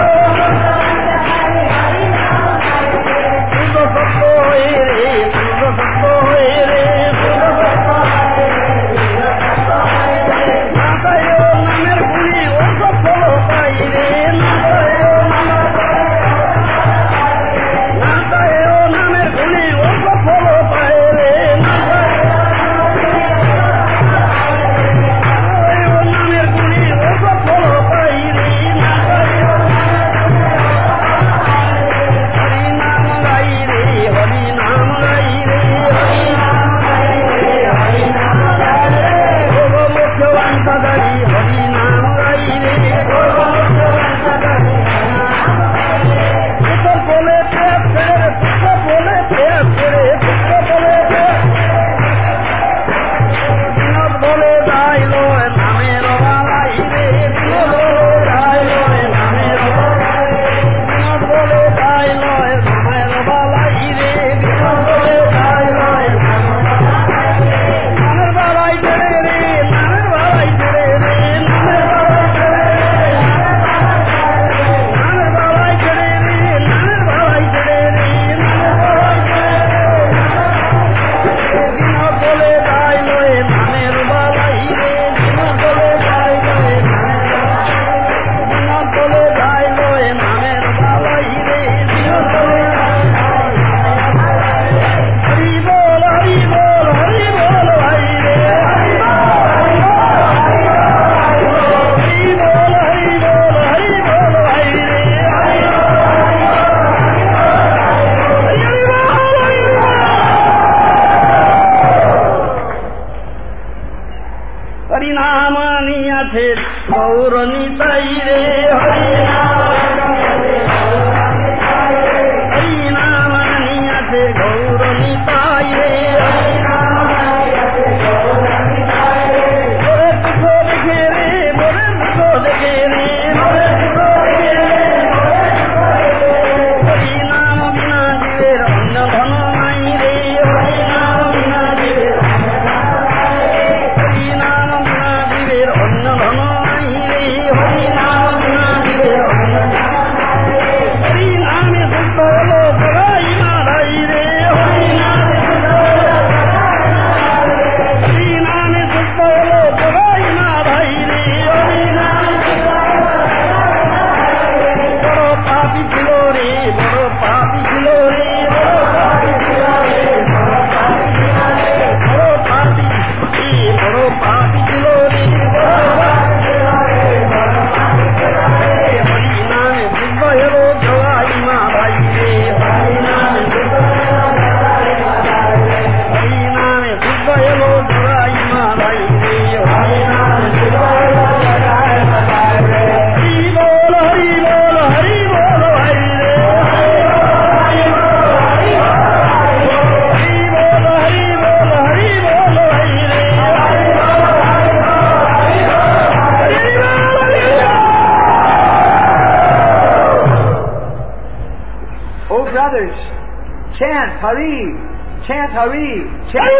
Speaker 2: Chant Hari, chant Hari, chant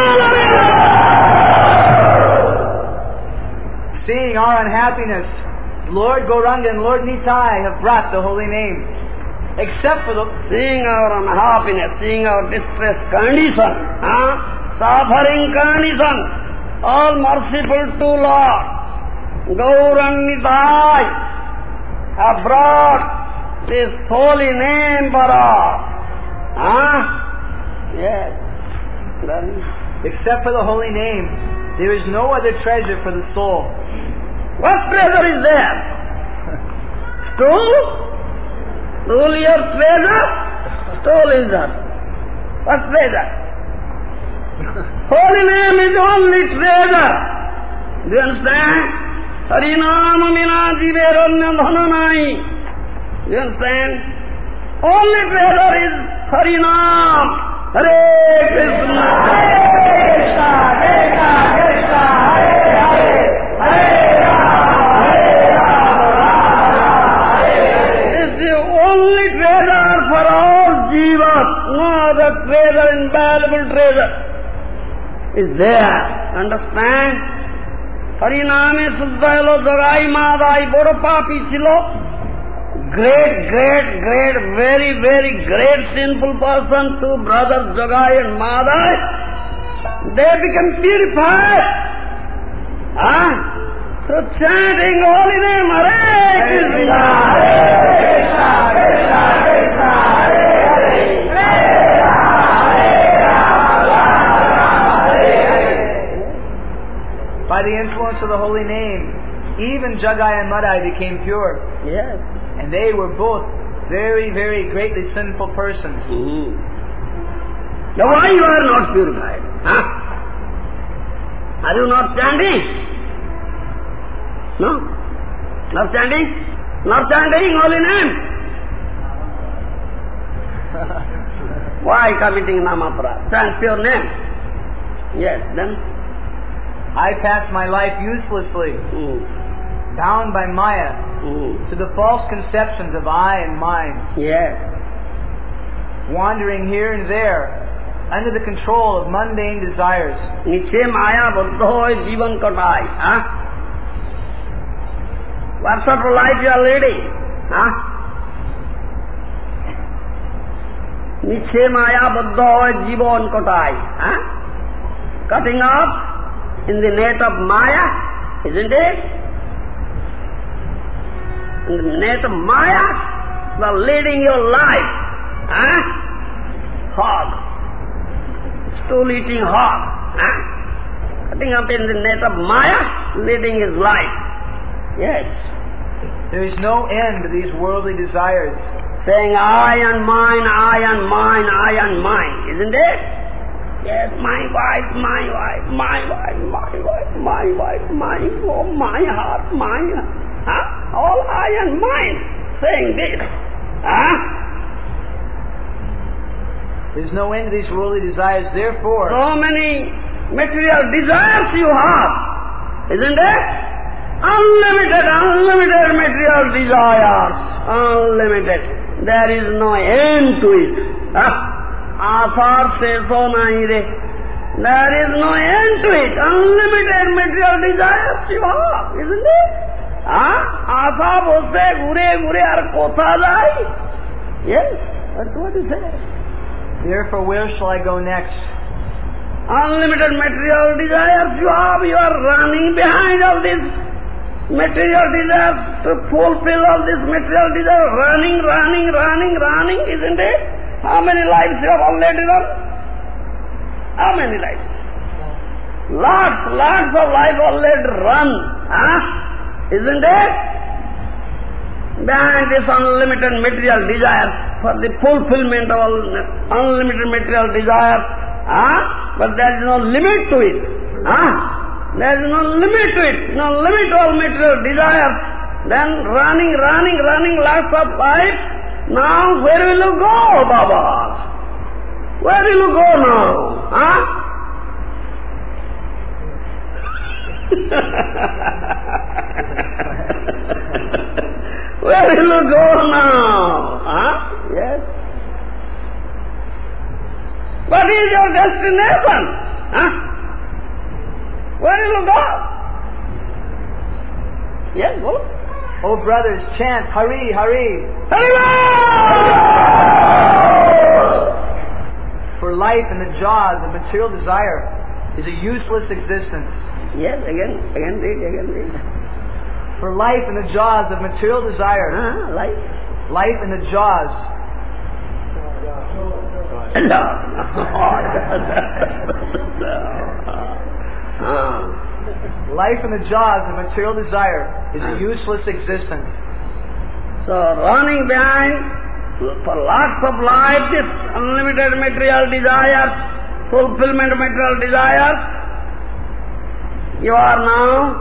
Speaker 2: Seeing our unhappiness, Lord Gauranga and Lord Nitai have brought the holy name. Except for the
Speaker 1: seeing our unhappiness, seeing our distress condition, huh? suffering condition, all merciful to Lord Gauranga Nitai have brought this holy name for us. Huh? Yes. Then,
Speaker 2: except for the holy name, there is no other treasure for the soul.
Speaker 1: What treasure is there? Stool? Stool your treasure? Stool is that. What treasure? Holy name is only treasure. Do you understand? Harinama mina jiveranya dhananai. Do you understand? Only treasure is Harinam. Hare Krishna. Hare Krishna. Krishna Krishna. Hare Hare. Hare Rama. Hare Rama. Rama Hare Hare. It's the only treasure for all jivas. No other treasure, invaluable treasure is there. Understand? Hariname Suddhayalo Jagai Madai Boropapi Chilo. Great, great, great, very, very great sinful person to brothers Jagai and Madai. They become purified. Ah? So chanting holy name, Hare Krishna, Hare Krishna, Krishna Krishna, Hare Hare, Hare Rama, Hare Rama, Rama Hare Hare.
Speaker 2: By the influence of the holy name, even Jagai and Madai became pure.
Speaker 1: Yes.
Speaker 2: And they were both very, very greatly sinful persons.
Speaker 1: Mm. Now why you are not purified? Huh? Are you not chanting? No? Not chanting? Not chanting holy name? Why committing namaprad? Chant pure name. Yes, then?
Speaker 2: I passed my life uselessly,
Speaker 1: Mm.
Speaker 2: bound by Maya,
Speaker 1: Mm.
Speaker 2: to the false conceptions of I and mine,
Speaker 1: Yes.
Speaker 2: wandering here and there, under the control of mundane desires.
Speaker 1: Niche maya buddha hoy jivan katai. Huh? What sort of life you are leading? Huh? Niche maya buddha hoy jivan katai. Huh? Cutting off in the net of Maya, isn't it? In the net of Maya, you are leading your life. Huh? Hog. Stool eating hog. Huh? Cutting up in the net of Maya, leading his life. Yes.
Speaker 2: There is no end to these worldly desires.
Speaker 1: Saying I and mine, I and mine, I and mine, isn't it? Yes, my wife, my wife, my wife, my wife, my wife, my, oh, my heart, my, huh? All I and mine, saying this. Huh?
Speaker 2: There is no end to these worldly desires. Therefore,
Speaker 1: So many material desires you have, isn't it? Unlimited, unlimited material desires, unlimited. There is no end to it. Huh? Asar seso nahi re. There is no end to it. Unlimited material desires you have, isn't it? Huh? Asa boste gure gure ar kotha jai. Yes, that's what you say.
Speaker 2: therefore, where shall I go next?
Speaker 1: Unlimited material desires you have. You are running behind all this material desires to fulfill all this material desires. Running, running, running, running, isn't it? How many lives you have already run? How many lives? Lots, lots of life already run. Huh? Isn't it? Behind this unlimited material desires, for the fulfillment of all unlimited material desires, huh? But there is no limit to it. Huh? There is no limit to it, no limit to all material desires. Then running, running, running lots of life. Now where will you go, Baba? Where will you go now? Huh? Where will you go now? Huh? Yes. What is your destination? Huh? Where will you go? Yes, go.
Speaker 2: Oh brothers, chant Hari, Hari. For life in the jaws of material desire is a useless existence.
Speaker 1: Yes, again, again read, again read.
Speaker 2: For life in the jaws of material desire.
Speaker 1: Ah, life.
Speaker 2: Life in the jaws.
Speaker 1: No. Ah.
Speaker 2: Life in the jaws of material desire is a useless existence.
Speaker 1: So running behind for lots of life, this unlimited material desire, fulfillment of material desires, you are now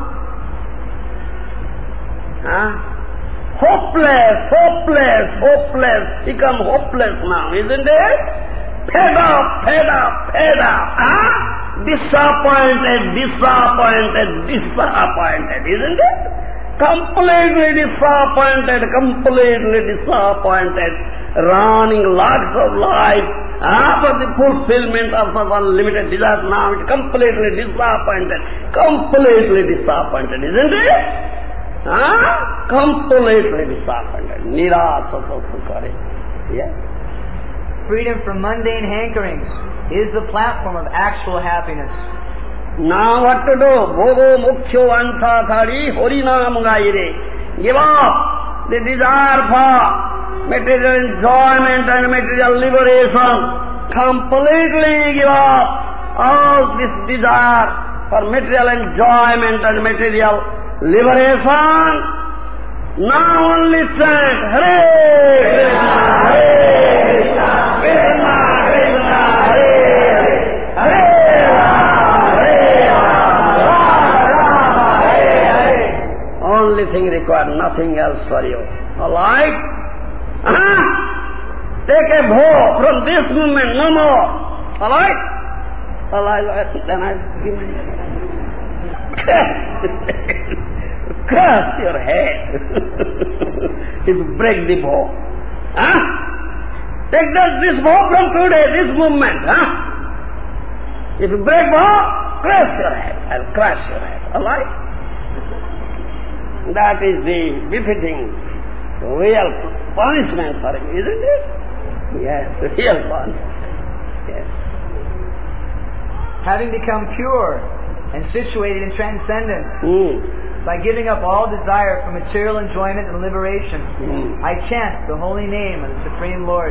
Speaker 1: huh, hopeless, hopeless, hopeless, become hopeless now, isn't it? Fed up, fed up, fed up, huh? Disappointed, disappointed, disappointed, isn't it? Completely disappointed, completely disappointed, running lots of life ah, for the fulfillment of some unlimited desires. Now it's completely disappointed, completely disappointed, isn't it? Ah, completely disappointed. Nirasa sukare. Yeah.
Speaker 2: Freedom from mundane hankerings is the platform of actual happiness.
Speaker 1: Now what to do? Bhogo mukhyo ansa thari harinam gaire. Give up the desire for material enjoyment and material liberation. Completely give up all this desire for material enjoyment and material liberation. Now only chant Hare Krishna, Hare Krishna, Krishna Krishna, Hare Hare, Hare Rama, Hare Rama, Rama Hare Hare. Only thing required, nothing else for you. Alright? Uh-huh. Take a vow from this moment, no more. Alright? Alright, then I give my curse your head if you break the vow. Huh? Take this, this vow from today, this moment. Huh? If you break vow, crush your head. I'll crush your head. Alright? That is the befitting, real punishment for him, isn't it? Yes, real punishment. Yes.
Speaker 2: Having become pure and situated in transcendence,
Speaker 1: Mm.
Speaker 2: by giving up all desire for material enjoyment and liberation,
Speaker 1: Mm.
Speaker 2: I chant the holy name of the Supreme Lord.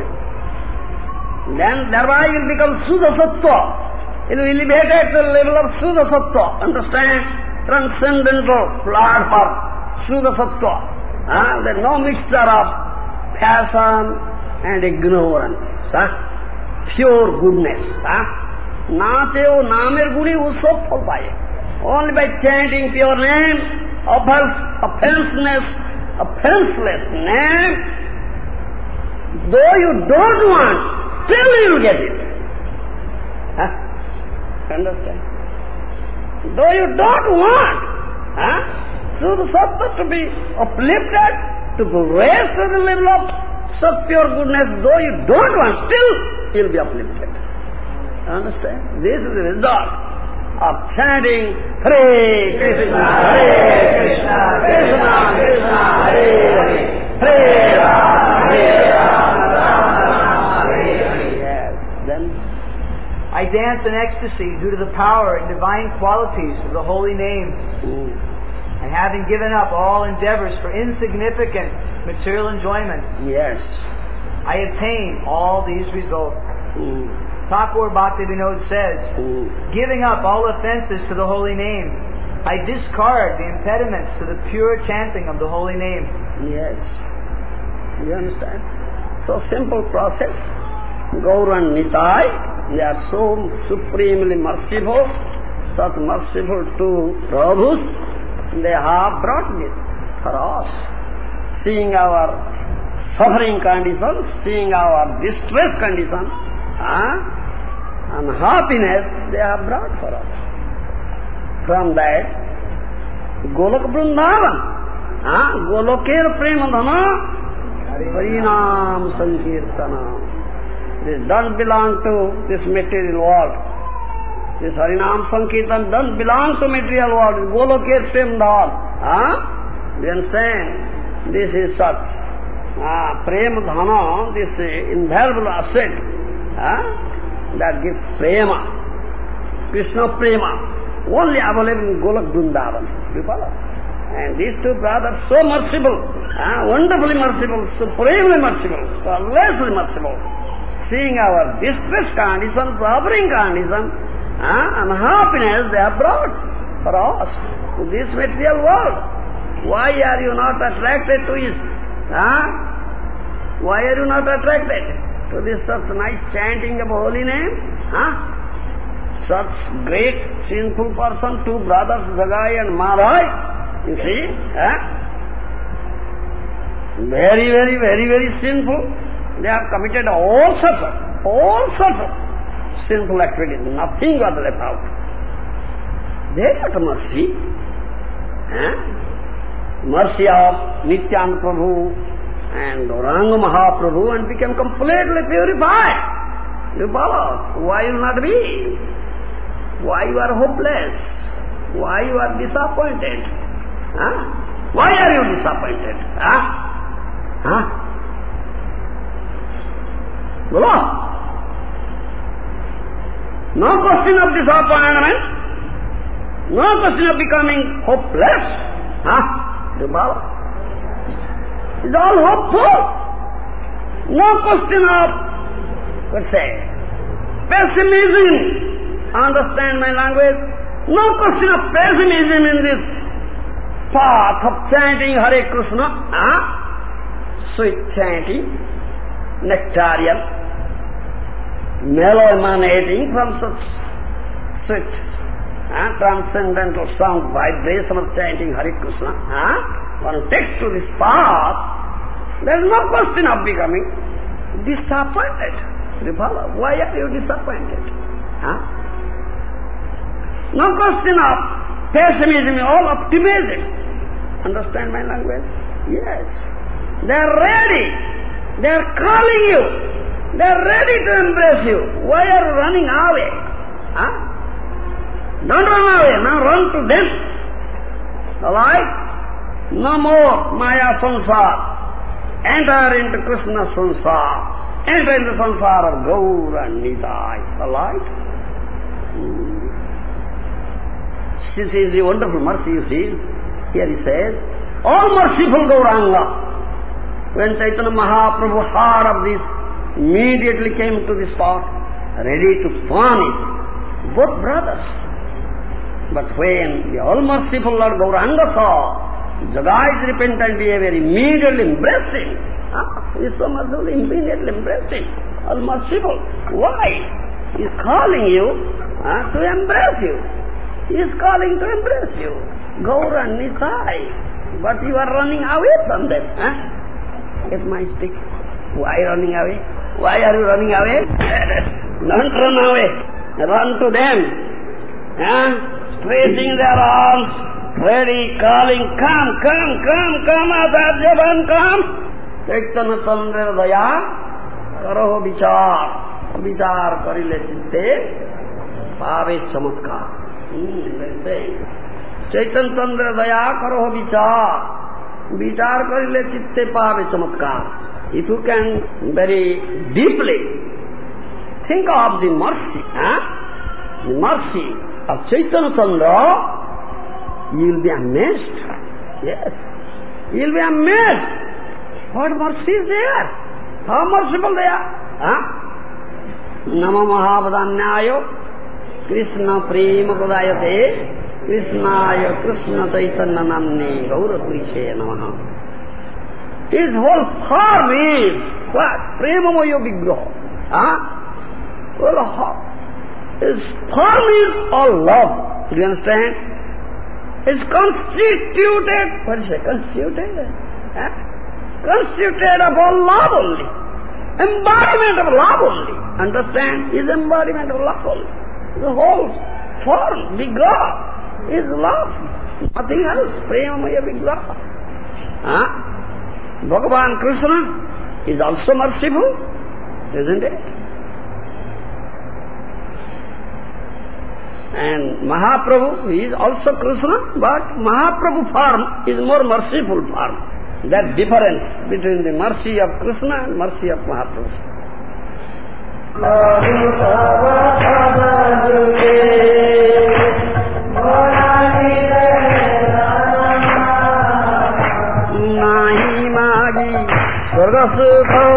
Speaker 1: Then thereby you become Suddha Sattva. It will elevate at the level of Suddha Sattva. Understand? Transcendental platform, Suddha Sattva. Ah, there is no mixture of passion and ignorance. Ah? Pure goodness. Ah? Nateo namer guni uso phalpaye. Only by chanting pure name, offense, offenseless, offenseless name, though you don't want, still you will get it. Huh? Understand? Though you don't want, huh? So the sattva to be uplifted, to be raised to the level of such pure goodness, though you don't want, still you will be uplifted. Understand? This is the result of chanting Hare Krishna, Hare Krishna, Krishna Krishna, Hare Hare, Hare Rama, Hare Rama, Rama Rama, Hare Hare. Yes, then
Speaker 2: I dance in ecstasy due to the power and divine qualities of the holy name.
Speaker 1: mm.
Speaker 2: And having given up all endeavors for insignificant material enjoyment,
Speaker 1: yes,
Speaker 2: I attain all these results.
Speaker 1: mm.
Speaker 2: Thakur Bhaktivinoda says,
Speaker 1: Mm.
Speaker 2: giving up all offenses to the holy name, I discard the impediments to the pure chanting of the holy name.
Speaker 1: Yes, you understand? So simple process. Gaur and Nitai, they are so supremely merciful, such merciful to Prabhus, they have brought this for us. Seeing our suffering condition, seeing our distress condition, ah, and happiness they have brought for us. From that, Golok Vrindavan, ah, Golokir Premadhana, Harinam Sankirtana. This doesn't belong to this material world. This Harinam Sankirtan doesn't belong to material world. It's Golokir Premadhana. Ah, do you understand? This is such. Ah, Premadhana, this invaluable asset. Ah, that gives prema, Krishna prema, only available in Golok Vrindavan. You follow? And these two brothers, so merciful, ah, wonderfully merciful, supremely merciful, perversely merciful, seeing our distress condition, suffering condition, ah, and happiness they have brought for us to this material world. Why are you not attracted to it? Ah? Why are you not attracted to this such nice chanting of holy name? Huh? such great sinful person, two brothers, Jagai and Madhai, you see, eh? very, very, very, very sinful. They have committed all sorts of, all sorts of sinful activities. Nothing was left out. They got mercy. Eh? Mercy of Nityananda Prabhu and Gauranga Mahaprabhu and became completely purified. You follow? Why you not be? Why you are hopeless? Why you are disappointed? Huh? Why are you disappointed? Huh? Huh? Bolo? No question of disappointment. No question of becoming hopeless. Huh? You follow? It's all hopeful. No question of, let's say, pessimism. Understand my language? No question of pessimism in this path of chanting Hare Krishna. Huh? Sweet chanting, nectarian, mellow emanating from such sweet, huh? transcendental sound vibration of chanting Hare Krishna. Huh? One takes to this path, there is no question of becoming disappointed. You follow? Why are you disappointed? Huh? No question of pessimism, all optimism. Understand my language? Yes. They are ready. They are calling you. They are ready to embrace you. Why are you running away? Huh? Don't run away. Now run to them. Alright? No more Maya Sansar. Enter into Krishna Sansar. Enter into Sansar of Gaur and Nitai. Alright? Hmm. This is the wonderful mercy, you see. Here he says, all merciful Gauranga. When Chaitanya Mahaprabhu heard of this, immediately came to the spot, ready to punish both brothers. But when the all merciful Lord Gauranga saw Jagai's repentant behavior, immediately embraced him. Ah, he is so merciful, immediately embraced him. All merciful. Why? He is calling you ah, to embrace you. He is calling to embrace you. Gaur and Nitai. But you are running away from them. Huh? Get my stick. Why running away? Why are you running away? Don't run away. Run to them. Huh? Stretching their arms, ready, calling, come, come, come, come, Adharjavan, come. Chaitanya Chandra Daya, Karaho Vichar. Vichar karile chitte, Pave Chamatkar. Chaitanya Chandra Daya Karaho Vichar. Vichar karile chitte Pave Chamatkar. If you can very deeply think of the mercy, huh? the mercy of Chaitanya Chandra, you will be amazed. Yes, you will be amazed. What mercy is there? How merciful they are. Huh? Nama Mahavadhanyayo Krishna Prema Pradayate Krishnaya Krishna Chaitanya Namne Gaurapurishe Namaha. His whole form is what? Premamaya Vigraha. Huh? Well, his form is all love. Do you understand? It's constituted, what is it? Constituted? Huh? Constituted of all love only. Embodiment of love only. Understand? Is embodiment of love only. The whole form, Vigraha, is love. Nothing else. Premamaya Vigraha. Huh? Bhagavan Krishna is also merciful, isn't it? And Mahaprabhu is also Krishna, but Mahaprabhu form is more merciful form. That difference between the mercy of Krishna and mercy of Mahaprabhu. Nahi magi swarga sukho,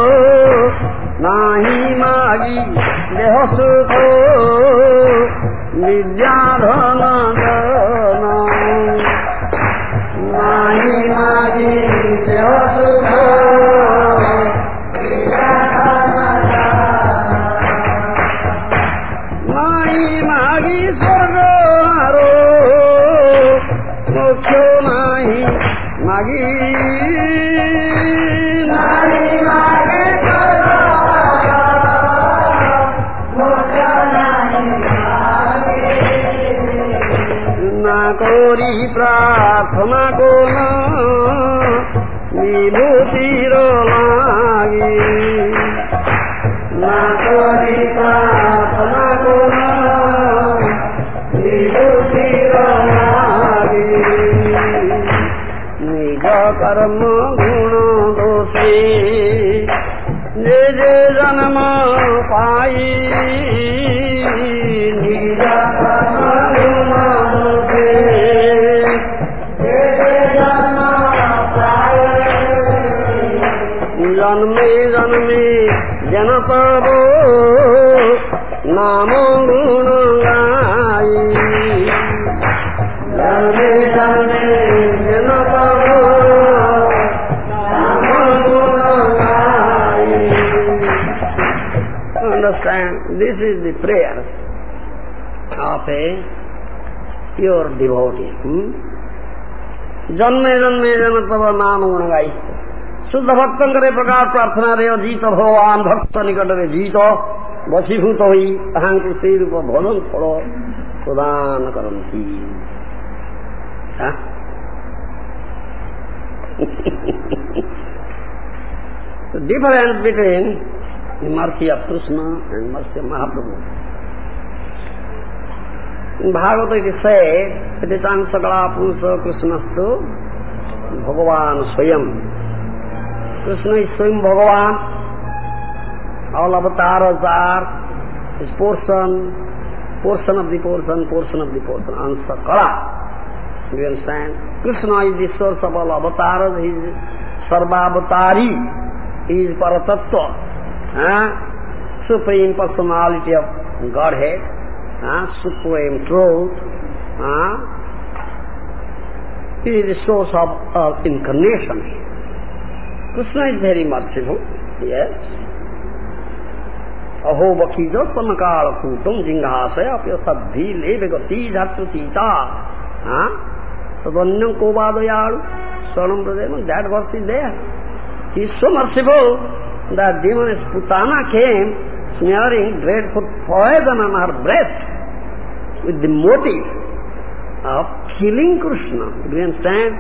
Speaker 1: nahi magi deha sukho, vidyadhana dana. Nahi magi deha sukho, vidyadhana dana. Nahi मागी
Speaker 4: नारी मागे ना
Speaker 1: कोरी प्रार्थना को न विभूतिर लागी ना कोरी प्रार्थना को न विभूतिर लागी निज कर्म गुण दोषे जे जे जन्म पाई निज कर्म गुण दोषे जे जे जन्म पाई जन्मे जन्मे जन तब नाम गुण गाई जन्मे जन्मे जन तब understand, this is the prayer of a pure devotee. Hmm? जन्मे जन्मे जन तब नाम गुण गाई शुद्ध भक्तों करे प्रकार प्रार्थना रे जीत भगवान भक्त निकट रे जीत वशीभूत हुई अहं के श्री रूप भोलन फल प्रदान करती. The difference between the mercy of Krishna and mercy of Mahaprabhu. In Bhagavata it is said, Patitan Sakala Purusa Krishnastu Bhagavan Swayam. Krishna is Swayam Bhagavan. All avatars are his portion, portion of the portion, portion of the portion, and Sakala. Do you understand? Krishna is the source of all avatars, he is Sarva-avatari, he is Paratattva. Uh, supreme personality of Godhead, uh, supreme truth, uh, he is the source of all uh, incarnation. Krishna is very merciful, yes. Aho vakijo samakala kutum jinghasaya apya sadhi levegati dhatratita. Sadanyam kovadayalu swanam pradema, that verse is there. He is so merciful. The demoness Putana came smearing dreadful poison on her breast with the motive of killing Krishna. Do you understand?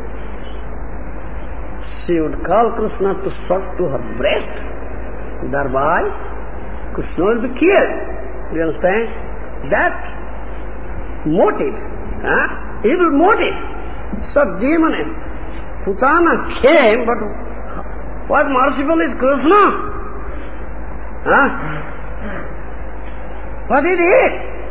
Speaker 1: She would call Krishna to suck to her breast, thereby Krishna will be killed. Do you understand? That motive, huh? Evil motive. So demoness Putana came, but what merciful is Krishna? Huh? What he did?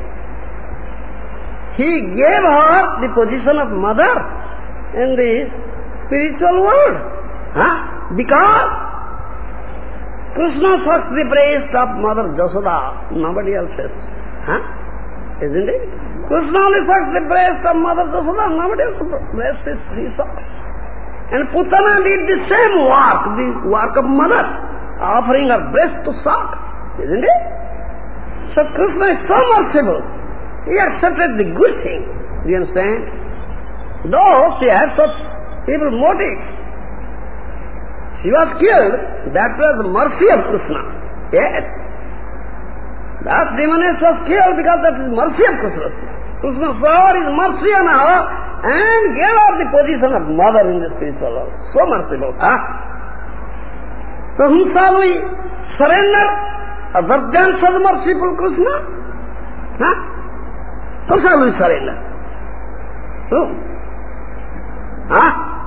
Speaker 1: He gave her the position of mother in the spiritual world. Huh? Because Krishna sucks the breast of Mother Jasoda, nobody else says. Huh? Isn't it? Krishna only sucks the breast of Mother Jasoda, nobody else's breast is, he sucks. And Putana did the same work, the work of mother, offering her breast to suck, isn't it? So Krishna is so merciful. He accepted the good thing. Do you understand? Though she has such evil motive, she was killed. That was the mercy of Krishna. Yes. That demoness was killed because that is mercy of Krishna. Krishna saw his mercy on her and gave her the position of mother in the spiritual world. So merciful. Huh? So whom shall we surrender other than such merciful Krishna? Huh? Who shall we surrender? Who? Huh?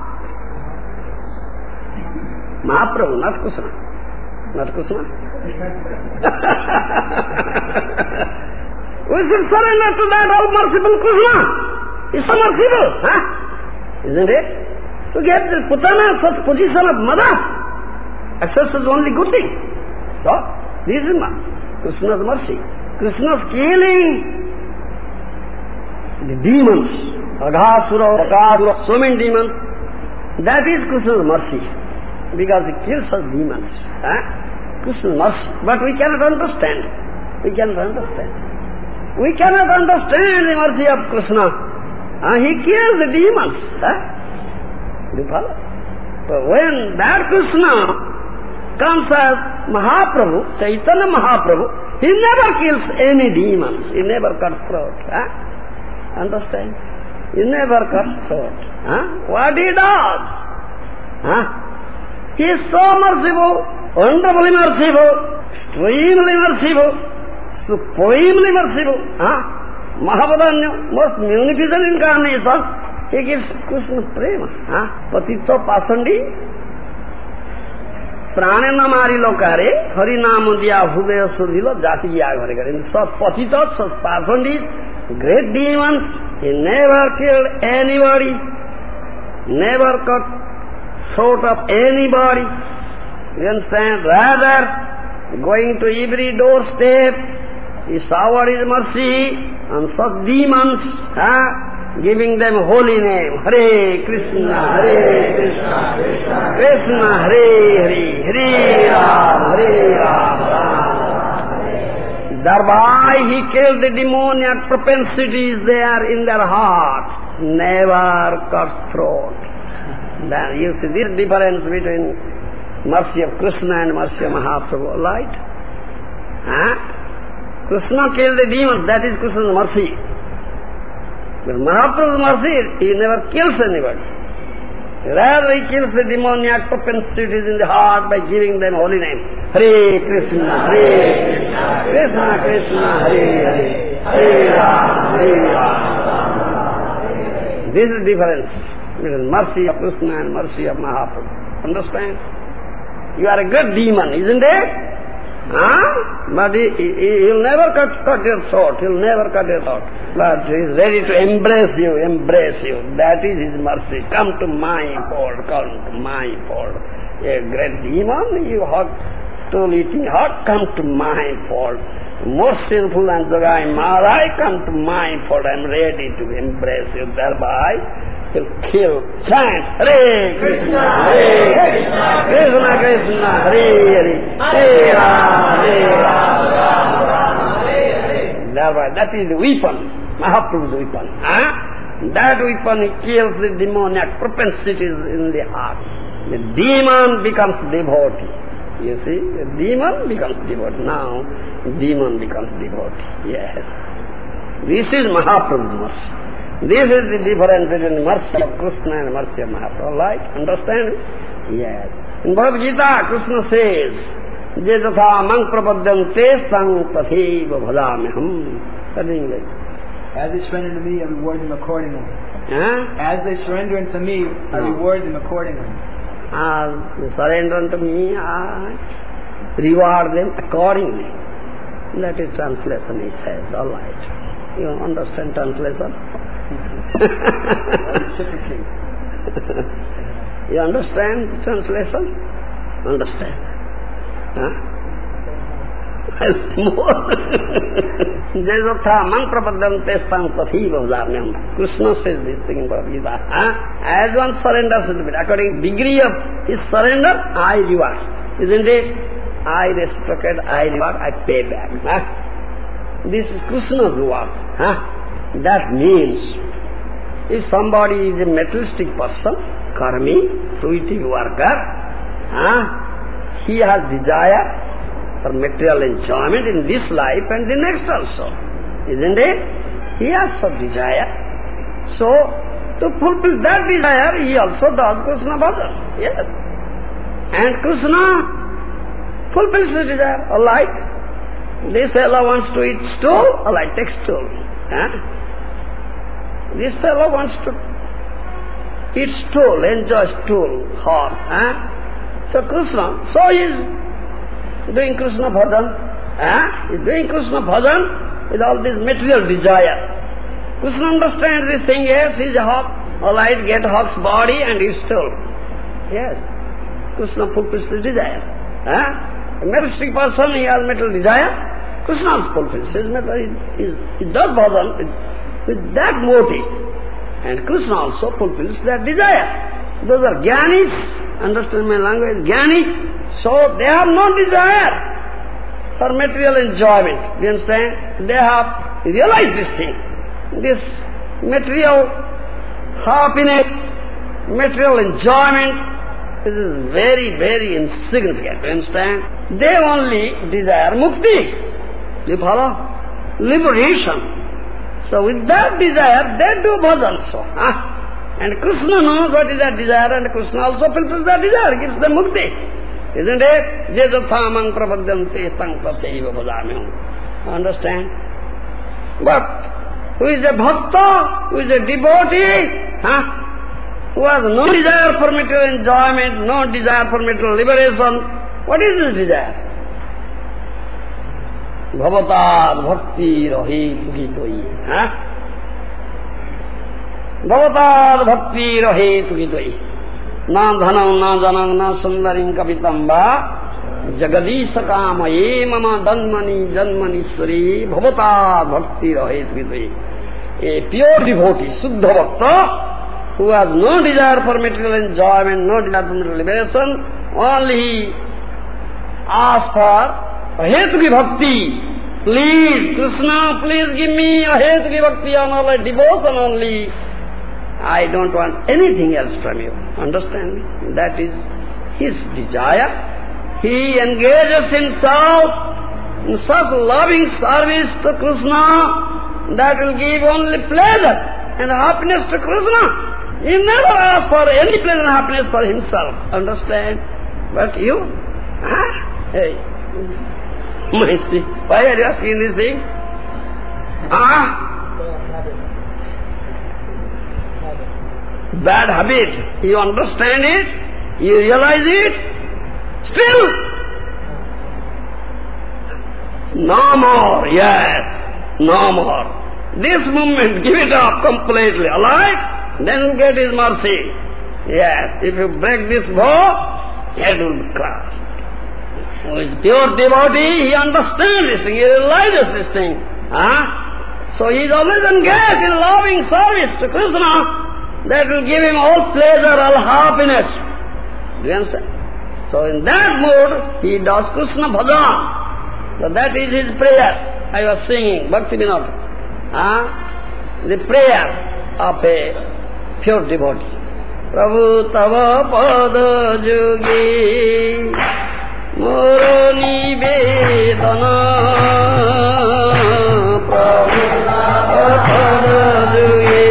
Speaker 1: Mahaprabhu, not Krishna. Not Krishna. We should surrender to that all merciful Krishna. He's so merciful, huh? Isn't it? To get the Putana such position of mother, access is only good thing. So, this is Krishna's mercy. Krishna's killing the demons, Aghasura, Bakasura, so many demons, that is Krishna's mercy. Because he kills such demons. Huh? Krishna's mercy. But we cannot understand. We cannot understand. We cannot understand the mercy of Krishna. Uh, he kills the demons. Huh? Do you follow? So when that Krishna comes as Mahaprabhu, Chaitanya Mahaprabhu, he never kills any demons. He never cuts throat. Huh? Understand? He never cuts throat. Huh? What he does? Huh? He is so merciful, wonderfully merciful, extremely merciful, supremely merciful. Huh? Mahabodhanya, most munificent incarnation, he gives Krishna prema. Huh? Patito pasandi, prane na marilo kare, hari namu diya hudaya sudhilo, jati ya ghare kare. So patito, so pasandi, great demons, he never killed anybody, never cut throat of anybody. You understand? Rather, going to every doorstep, he showered his mercy on such demons, huh? Giving them holy name. Hare Krishna, Hare Krishna, Krishna, Krishna Hare Hare, Hare Ram, Hare Ram, Ram Hare. Thereby he killed the demoniac propensities there in their heart. Never cut throat. Then you see this difference between mercy of Krishna and mercy of Mahaprabhu, right? Huh? Krishna killed the demons, that is Krishna's mercy. But Mahaprabhu's mercy, he never kills anybody. Rather he kills the demoniac propensities in the heart by giving them holy name. Hare Krishna, Hare Krishna, Krishna Krishna, Hare Hare, Hare Ram, Hare Ram. This is the difference between mercy of Krishna and mercy of Mahaprabhu. Understand? You are a good demon, isn't it? Huh? But he, he, he'll never cut, cut your throat, he'll never cut your throat. But he is ready to embrace you, embrace you. That is his mercy. Come to my fold, come to my fold. A great demon, you hot, stool eating hot, come to my fold. Most sinful and Jagai Maharaj, come to my fold, I am ready to embrace you. Thereby, he'll kill, chant, Hare Krishna, Hare Krishna, Krishna Krishna, Hare Hare, Hare Ram, Hare Ram, Ram Ram, Hare Hare. Thereby, that is the weapon, Mahaprabhu's weapon. Huh? That weapon, he kills the demoniac propensities in the heart. The demon becomes devotee. You see, the demon becomes devotee. Now, demon becomes devotee. Yes. This is Mahaprabhu's mercy. This is the difference between mercy of Krishna and mercy of Mahaprabhu. All right? Understand? Yes. In Bhagavad Gita, Krishna says, Je tatha mang prapadyante sang tatheva bhajamiham. That is English.
Speaker 2: As they surrender to me, I reward them accordingly.
Speaker 1: Huh?
Speaker 2: As they surrender unto me, I
Speaker 1: No.
Speaker 2: reward them accordingly.
Speaker 1: As they surrender unto me, I reward them accordingly. That is translation, he says. All right. You understand translation?
Speaker 2: Reciprocate.
Speaker 1: You understand the translation? Understand. Huh? More. Jayatha man prapadante stang tathiva bhajamyam. Krishna says this thing in Bhagavad Gita. Huh? As one surrenders to it, according to degree of his surrender, I reward. Isn't it? I reciprocate, I reward, I pay back. Huh? This is Krishna's word. Huh? That means, if somebody is a materialistic person, karmi, fruitive worker, huh? he has desire for material enjoyment in this life and the next also. Isn't it? He has some desire. So, to fulfill that desire, he also does Krishna bhajan. Yes. And Krishna fulfills his desire. Alright, this fellow wants to eat stool, alright, take stool. Huh? This fellow wants to eat stool, enjoy stool, hot. Huh? So Krishna, so he is doing Krishna bhajan. Huh? He is doing Krishna bhajan with all this material desire. Krishna understands this thing, yes, he is a hawk. Alright, get hawk's body and eat stool. Yes. Krishna fulfills his desire. Huh? A materialistic person, he has material desire. Krishna also fulfills his material. He, he does bhajan with, with that motive. And Krishna also fulfills that desire. Those are jnanis, understand my language, jnani. So they have no desire for material enjoyment. Do you understand? They have realized this thing. This material happiness, material enjoyment, this is very, very insignificant, you understand? They only desire mukti. You follow? Liberation. So with that desire, they do bhajan also. Huh? And Krishna knows what is that desire, and Krishna also fulfills that desire, gives them mukti. Isn't it? Jedathamang prapadyante tang tathaiva bhajamyam. Understand? But who is a bhakta, who is a devotee, huh? who has no desire for material enjoyment, no desire for material liberation, what is this desire? Bhavatad bhakti rahi tukitoi. Huh? Bhavatad bhakti rahi tukitoi. Na dhanam, na janam, na sundarim kapitamba jagadisha kamaye mama danmani janmanishwari bhavatad bhakti rahi tukitoi. A pure devotee, Suddha Bhakta, who has no desire for material enjoyment, no desire for material liberation, only he asks for Hetuki Bhakti. Please, Krishna, please give me a Hetuki Bhakti and all a devotion only. I don't want anything else from you. Understand me? That is his desire. He engages himself in such loving service to Krishna that will give only pleasure and happiness to Krishna. He never asks for any pleasure and happiness for himself. Understand? But you? Huh? Hey. Maestri, why are you asking this thing? Ah? Bad habit. You understand it? You realize it? Still? No more, yes. No more. This moment, give it up completely, alright? Then you get his mercy. Yes, if you break this vow, it will be crushed. Who is pure devotee, he understands this thing, he realizes this thing. Huh? So he is always engaged in loving service to Krishna that will give him all pleasure, all happiness. Do you understand? So in that mood, he does Krishna bhajan. So that is his prayer. I was singing, Bhakti Vinod. Huh? The prayer of a pure devotee. Prabhu tava pada jugi moro nivedana. Prabhu tava pada jugi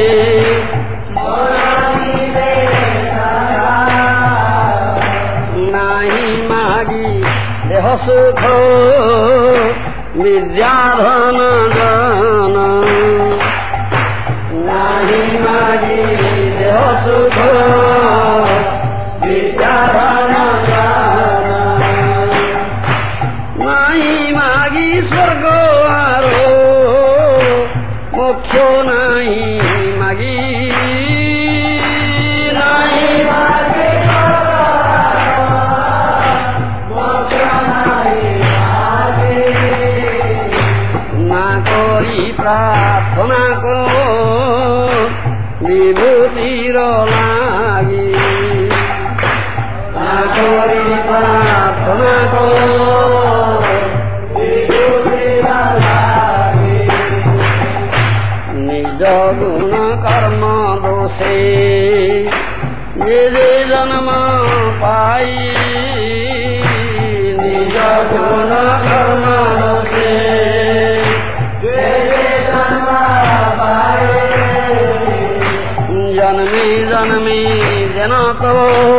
Speaker 1: moro nivedana. Nahi magi deha sukho vidyadhana jana. Nahi magi deha sukho vidyadhana jana. Nahi magi swargo aro moksho nahi magi. Nahi magi প্রার্থনা করো বিভূতির লাগি। না করি প্রার্থনা করো বিভূতির লাগি। নিজ গুণ কর্ম দোষে যে যে জন্ম পাই। নিজ গুণ কর্ম দোষে জন্মে জন্মে যেন তো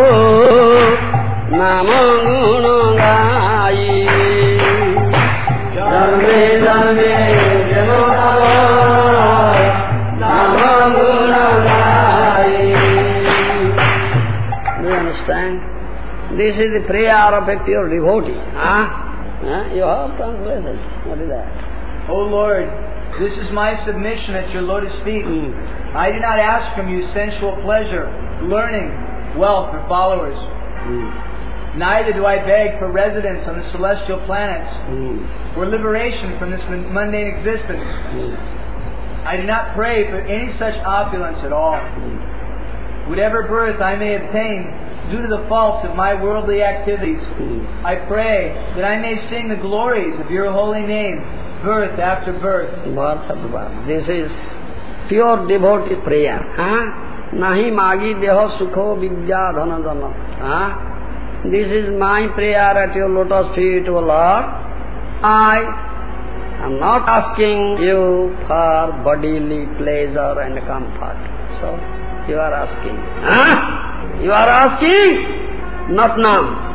Speaker 1: নাম গুণ গাই। জন্মে জন্মে যেন নাম গুণ গাই। Do you understand? This is the prayer of a pure devotee. Huh? Huh? You have translation. What is that?
Speaker 2: O Lord, this is my submission at your lotus feet.
Speaker 1: Mm.
Speaker 2: I do not ask from you sensual pleasure, learning, wealth, or followers.
Speaker 1: Mm.
Speaker 2: Neither do I beg for residence on the celestial planets,
Speaker 1: Mm.
Speaker 2: or liberation from this mundane existence.
Speaker 1: Mm.
Speaker 2: I do not pray for any such opulence at all.
Speaker 1: Mm.
Speaker 2: Whatever birth I may obtain due to the faults of my worldly activities,
Speaker 1: Mm.
Speaker 2: I pray that I may sing the glories of your holy name, birth after birth.
Speaker 1: Birth after birth. This is pure devotee prayer. Huh? nahi magi deho sukho vidya dhana jana. Huh? This is my prayer at your lotus feet, O Lord. I am not asking you for bodily pleasure and comfort. So, you are asking. Huh? You are asking? Not now.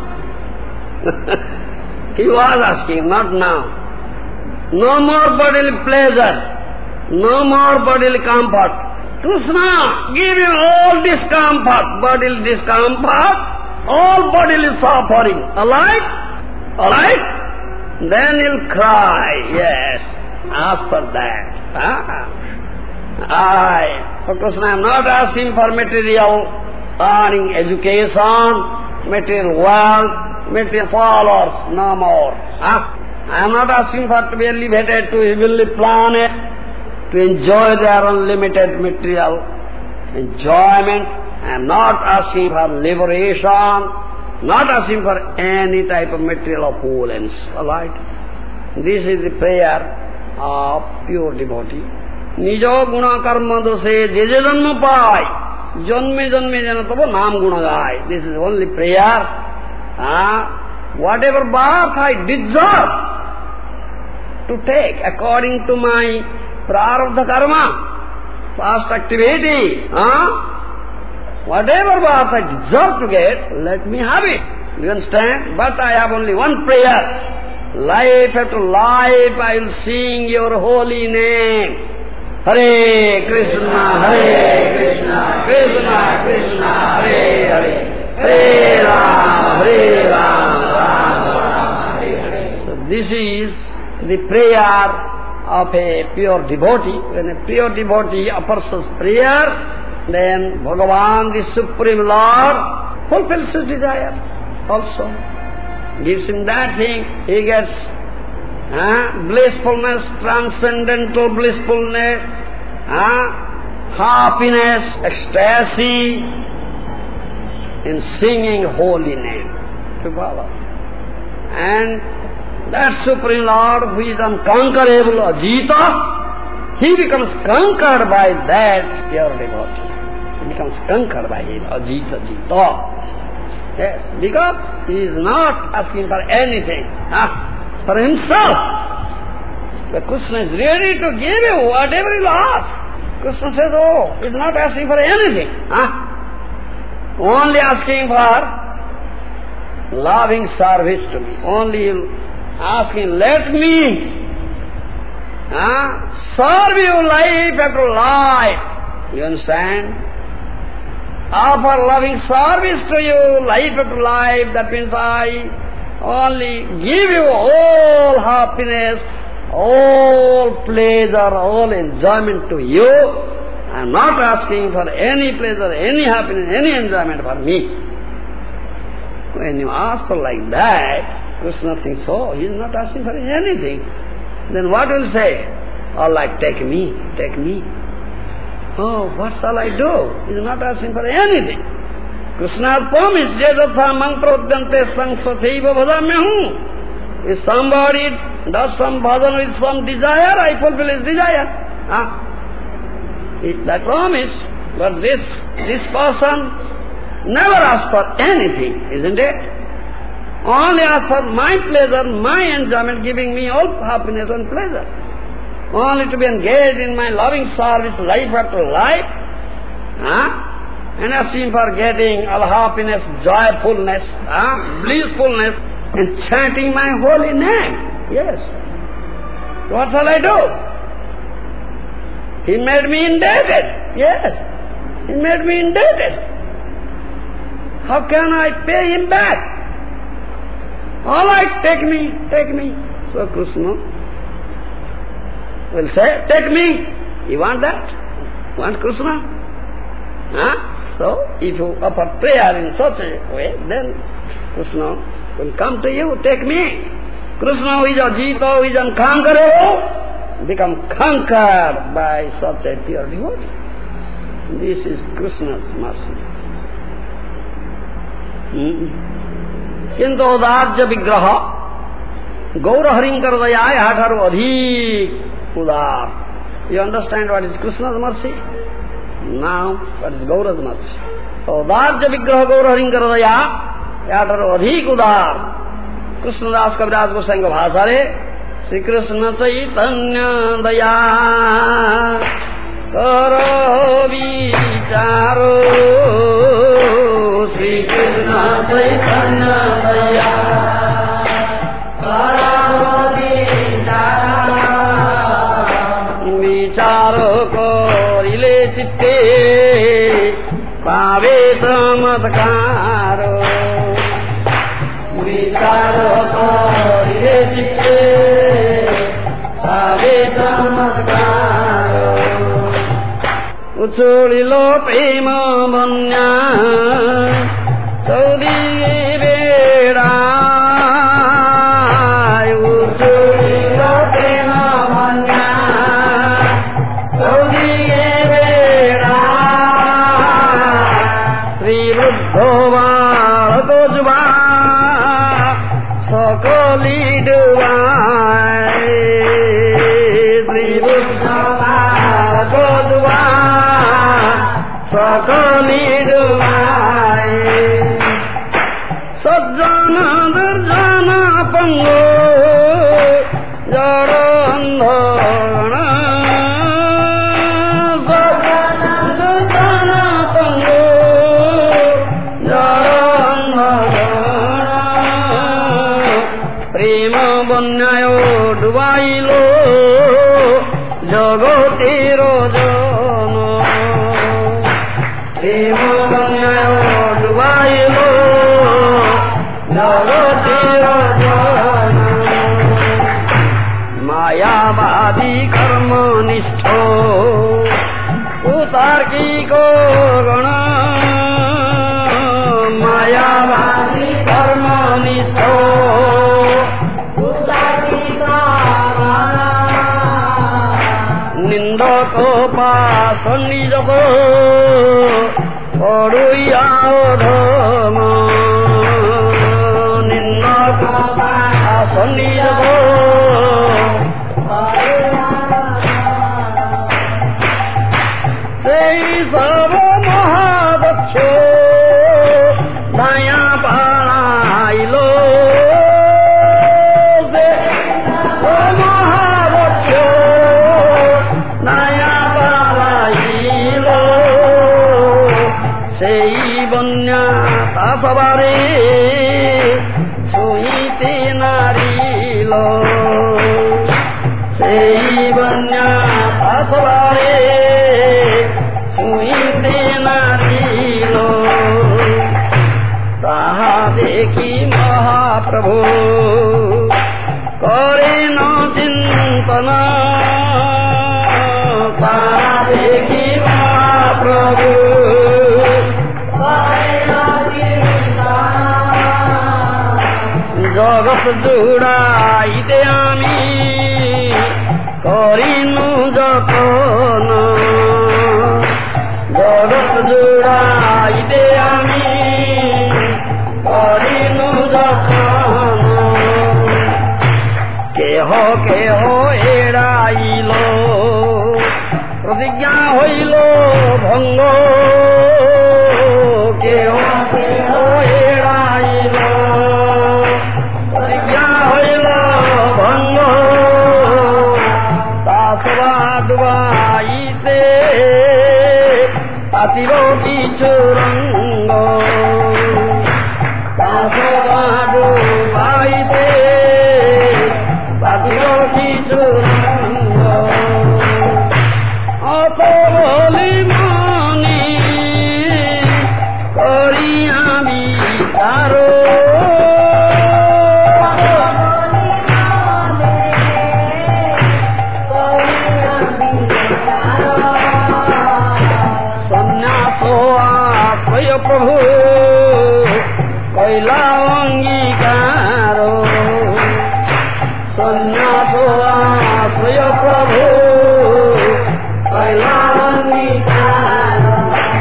Speaker 1: He was asking, not now. No more bodily pleasure, no more bodily comfort. Krishna, give him all discomfort, bodily discomfort, all bodily suffering. Alright? Alright? Then he'll cry, yes, ask for that. Ah. I, for Krishna, I am not asking for material earning, education, material wealth, material followers, no more. Ah. I am not asking for to be elevated to heavenly planet, to enjoy their unlimited material enjoyment. I am not asking for liberation, not asking for any type of material opulence. Alright? This is the prayer of pure devotee. Nijo guna karma dose je je janma pai, janme janme jana tabo naam guna gai. This is only prayer. Ah, whatever birth I deserve to take according to my prarabdha karma, past activity, huh? Whatever birth I deserve to get, let me have it. You understand? But I have only one prayer. Life after life I will sing your holy name. Hare Krishna, Hare Krishna, Krishna Krishna, Hare Hare, Hare Rama, Hare Rama, Rama Rama, Hare Hare. So this is the prayer of a pure devotee. When a pure devotee offers his prayer, then Bhagavan, the Supreme Lord, fulfills his desire also. Gives him that thing, he gets uh, blissfulness, transcendental blissfulness, uh, happiness, ecstasy in singing holy name to Baba. And that Supreme Lord who is unconquerable, Ajita, he becomes conquered by that pure devotee. He becomes conquered by him, Ajita, Jita. Yes, because he is not asking for anything, huh, for himself. But Krishna is ready to give you whatever you ask. Krishna says, oh, he is not asking for anything, huh? Only asking for loving service to me. Only asking, let me uh, serve you life after life. You understand? Offer loving service to you life after life. That means I only give you all happiness, all pleasure, all enjoyment to you. I am not asking for any pleasure, any happiness, any enjoyment for me. When you ask for like that, Krishna thinks, oh, he is not asking for anything. Then what will say? All right, take me, take me. Oh, what shall I do? He is not asking for anything. Krishna has promised, Jedatha mang prodhyante sang sathaiva bhajamyahu. If somebody does some bhajan with some desire, I fulfill his desire. Huh? It's that promise. But this, this person never asks for anything, isn't it? Only asks for my pleasure, my enjoyment, giving me all happiness and pleasure. Only to be engaged in my loving service life after life, huh? And asking for getting all happiness, joyfulness, huh? Blissfulness, and chanting my holy name. Yes. What shall I do? He made me indebted. Yes. He made me indebted. How can I pay him back? All right, take me, take me. So Krishna will say, take me. You want that? Want Krishna? Huh? So, if you offer prayer in such a way, then Krishna will come to you, take me. Krishna, who is Ajita, who is unconquerable, become conquered by such a pure devotee. This is Krishna's mercy. Kintu Udajya Vigraha Gaura Harinkar Dayaya Hatharu Adhik Udar. You understand what is Krishna's mercy? Now, that is Gaura's mercy. So, Udarja Vigraha Gaura Harinkara Daya, yatar adhik udar. Krishnadas Kaviraj Goswami Bhasare, Sri Krishna Chaitanya Daya, Karo Vicharo, Sri Krishna Chaitanya Daya, Karo Vicharo Korile Chitte, Pave Chamatkaro, Vicharo Korile Chitte, Pave Chamatkaro, Uchulilo Prema Banya, Saudi Veda, Uchulilo Prema Banya, Saudi Veda, Sri Buddhova Gojva, Sakali Duvai, Sri Buddhova Gojva, Sakali Duvai, Sajjana Darjana Pango, Jara Andhana, Sajjana Darjana Pango, Jara Andhana, Prema Banyayo Duvailo, Jagotiro Jana, Prema Banyayo Duvailo, Jagotiro Jana, Mayavadi Karma Nishtho, Utarkiko Gana, Mayavadi Karma Nishtho, Utarkiko Gana, Nindako Pasani Joko, Oruyao Dhamma, Nindako Pasani Joko, Sei Sava Mahadaksho, Daya Parailo, Sei Sava Mahadaksho, Daya Parailo, Sei Banya Tasavare, Suite Narilo, Sei Banya Tasavare, Suite Narilo, Taha Dekhi Mahaprabhu, Kore no Chintana, Taha Dekhi Mahaprabhu, Kore no Chintana, Jagat Judaite Ami, Korinu Jatana, Jagat Judaite Ami, Korinu Jatana, Keho Keho Erailo, Pratigya Hoilo Bhango, Keho Keho Erailo, Pratigya Hoilo Bhango, Tasva Dvaite, Patiro Kichurango, Tasva Dvaite, Patiro Kichurango, Apavali Mani, Koriya Vicharo, Sannyaso Asvaya Prabhu, Kaila Angikaro, Sannyaso Asvaya Prabhu, Kaila Angikaro.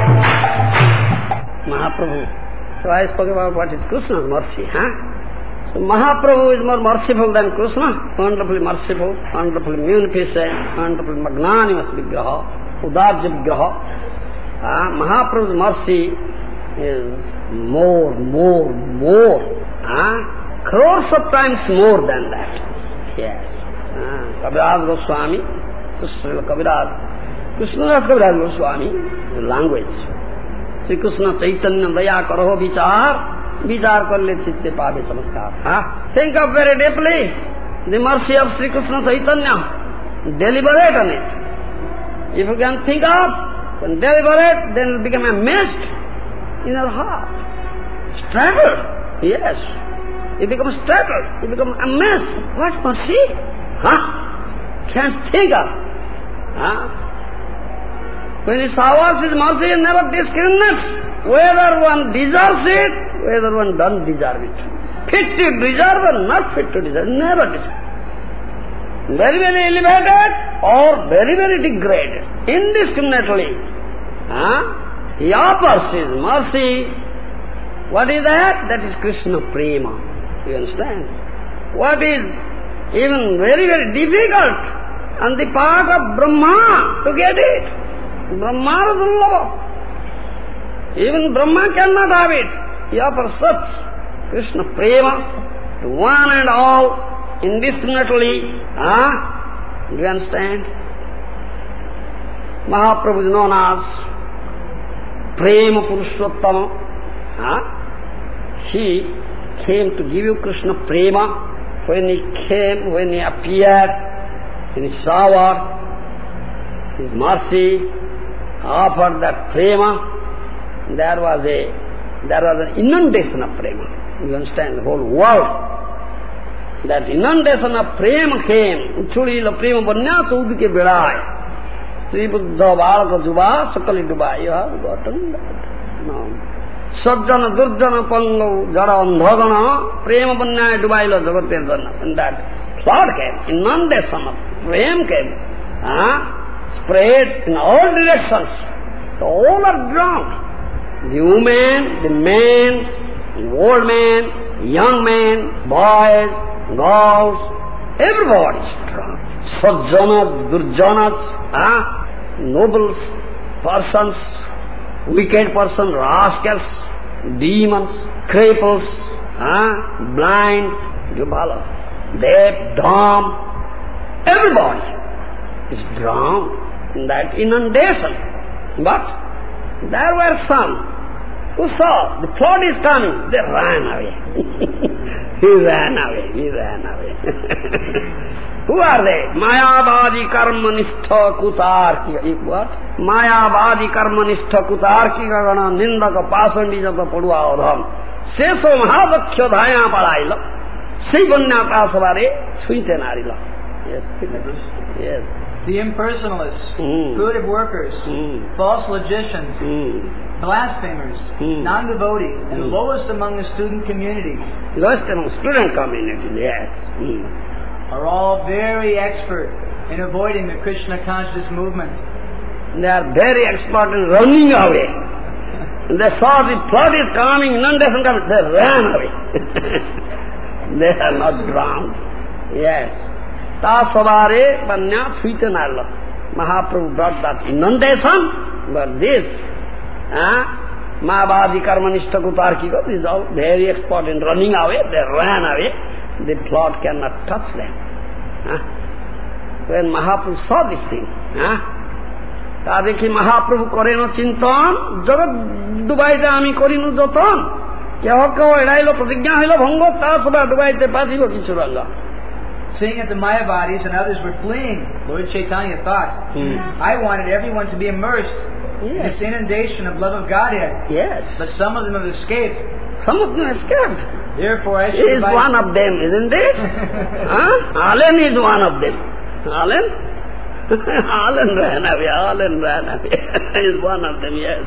Speaker 1: Mahaprabhu. So I spoke about what is Krishna's mercy, huh? So Mahaprabhu is more merciful than Krishna, wonderfully merciful, wonderfully munificent, wonderfully magnanimous Vigraha, Udarja Vigraha. Uh, Mahaprabhu's mercy is more, more, more. Uh, crores of times more than that. Yes. Uh, Kaviraj Goswami, Krishna Kaviraj, Krishnadas Kaviraj Goswami, the language. Sri Krishna Chaitanya Daya Karaho Vichar, Vichar Karle Chitte Pave Chamatkar. Uh, think of very deeply the mercy of Sri Krishna Chaitanya. Deliberate on it. If you can think of and deliberate, then it will become a mist in your heart. Struggle, yes. You become struggle, you become a mess. What mercy? Huh? Can't think of. Huh? When he showers his mercy, he never discriminates whether one deserves it, whether one doesn't deserve it. Fit to deserve or not fit to deserve, never deserve. Very, very elevated or very, very degraded, indiscriminately. Huh? He offers his mercy. What is that? That is Krishna Prema. You understand? What is even very, very difficult on the part of Brahma to get it? Brahma Dullabha. Even Brahma cannot have it. He offers such Krishna Prema to one and all, indiscriminately. Huh? Do you understand? Mahaprabhu is known as Prema Purushottama. Huh? He came to give you Krishna Prema. When he came, when he appeared, in his shower, his mercy, offered that Prema, there was a, there was an inundation of Prema. You understand? The whole world. That inundation of Prema came. Uchulila Prema Banya Sudike Bidai. Sri Buddha Balaka Juba Sakali Dubai. You have gotten that? No. Sajjana Durjana Pango Jara Andhagana Prema Banya Dubai Lo Jagatirjana. And that flood came. Inundation of Prema came. Huh? Spread in all directions. So all are drowned. The women, the men, the old men, young men, boys, girls, everybody is strong. Sajjanas, Durjanas, ah, nobles, persons, wicked persons, rascals, demons, cripples, ah, blind, Jubala, deaf, dumb, everybody is drowned in that inundation. But there were some who saw the flood is coming, they ran away. He ran away, he ran away. Who are they? Mayavadi karma nishtha kutarki. What? Mayavadi karma nishtha kutarki gana nindaka pasandi jata padua odham. Seso mahavaksha dhaya padaila. Sei banya pasavare suite narila. Yes, yes.
Speaker 2: The impersonalists,
Speaker 1: Mm.
Speaker 2: fruitive workers,
Speaker 1: Mm.
Speaker 2: false logicians,
Speaker 1: Mm.
Speaker 2: blasphemers,
Speaker 1: Mm.
Speaker 2: non-devotees, and
Speaker 1: Mm.
Speaker 2: lowest among the student community
Speaker 1: Lowest among student community, yes. Mm.
Speaker 2: are all very expert in avoiding the Krishna conscious movement.
Speaker 1: They are very expert in running away. They saw the flood is coming, inundation coming, they ran away. They are not drowned. Yes. Tasavare Banya Sweetanala. Mahaprabhu brought that inundation, but this, ah, Mahabadi Karmanishta Kutarkika, these are very expert in running away, they ran away, the flood cannot touch them. Ah. When Mahaprabhu saw this thing, ah, তা দেখি মহাপ্রভু করেন চিন্তন জগৎ ডুবাইতে আমি করিনু যতন কেহ কেহ এড়াইল প্রতিজ্ঞা হইল ভঙ্গ তা সবা ডুবাইতে পারিব কিছু রঙ্গ.
Speaker 2: Seeing that the Mayavadis and others were fleeing, Lord Chaitanya thought,
Speaker 1: Hmm.
Speaker 2: I wanted everyone to be immersed in
Speaker 1: Yes.
Speaker 2: this inundation of love of Godhead,
Speaker 1: Yes.
Speaker 2: but some of them have escaped.
Speaker 1: Some of them escaped.
Speaker 2: Therefore, I
Speaker 1: He
Speaker 2: should
Speaker 1: is
Speaker 2: advise-
Speaker 1: one of them, isn't it? Huh? Alan is one of them. Alan? Alan ran away, Alan ran away. He is one of them, yes.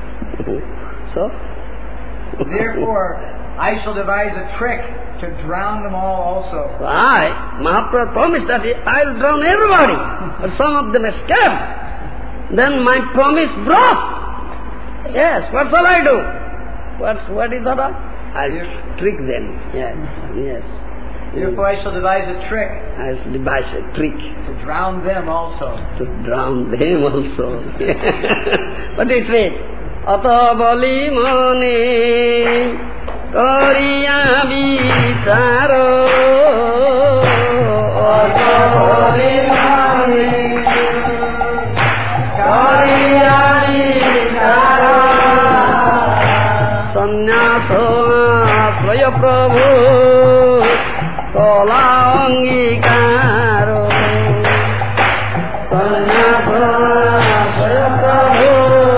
Speaker 1: So?
Speaker 2: Therefore, I shall devise a trick to drown them all also.
Speaker 1: Why? Mahaprabhu promised that I will drown everybody. But some of them escaped. Then my promise broke. Yes, what shall I do? What, what is that? I'll trick them. Yes, yes.
Speaker 2: Therefore I shall devise a trick
Speaker 1: I shall devise a trick
Speaker 2: to drown them also.
Speaker 1: to drown them also. But it's it. Ata bali mane kariya vicharo. Ata bali mane kariya vicharo. Sannyasa swaya prabhu kola angikaro. Sannyasa swaya prabhu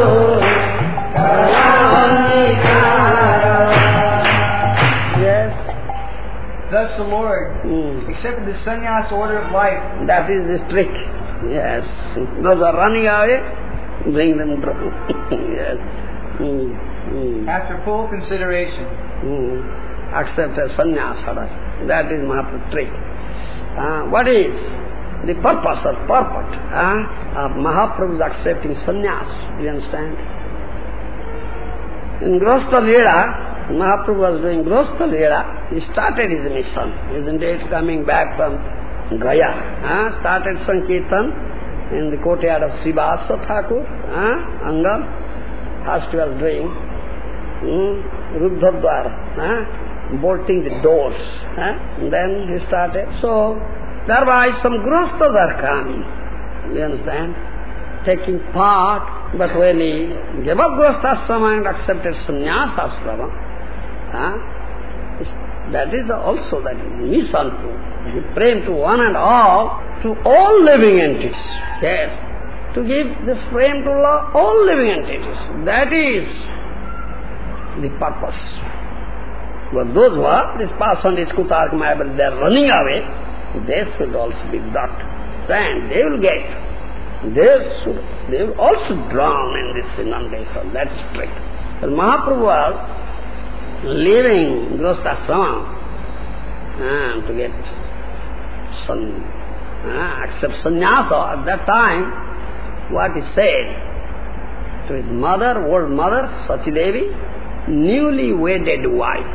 Speaker 1: kola angikaro. Yes.
Speaker 2: Thus the Lord
Speaker 1: Mm.
Speaker 2: accepted the sannyas order of life.
Speaker 1: That is the trick. Yes. Those are running away, bring them down. Yes. Mm. Mm.
Speaker 2: After full consideration.
Speaker 1: Mm. Accept a sannyasa. That is Mahaprabhu's trick. Uh, what is the purpose or purport uh, of Mahaprabhu's accepting sannyas? Do you understand? In Grihastha Leela, Mahaprabhu was doing Grihastha Leela. He started his mission, isn't it? Coming back from Gaya. Uh, started Sankirtan in the courtyard of Srivasa Thakur, uh, Angam. First he was doing mm, Ruddhadwara, uh, bolting the doors. Uh, then he started. So, thereby some grihasthas are coming. You understand? Taking part, but when he gave up grihasthasrama and accepted sannyasasrama, uh, that is also that mission to give prem to one and all, to all living entities. Yes, to give this prem to all living entities. That is the purpose. But those who are, this person is Kutarka Mayabali, they are running away, they should also be brought. And they will get, they should, they will also drown in this inundation. That is straight. But Mahaprabhu was leaving Grihasthasrama uh, to get some, uh, accept sannyasa. At that time, what he said to his mother, old mother, Sachi Devi, newly wedded wife,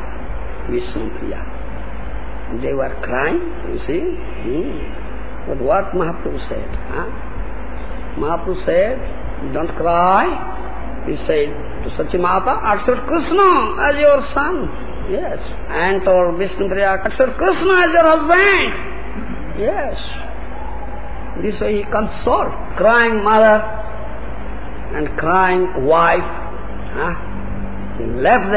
Speaker 1: Vishnupriya. They were crying, you see. Hmm. But what Mahaprabhu said? Huh? Mahaprabhu said, don't cry. He said to Sachi Mata, accept Krishna as your son. Yes. And told Vishnupriya, accept Krishna as your husband. Yes. This way he consoled crying mother and crying wife. Huh? He left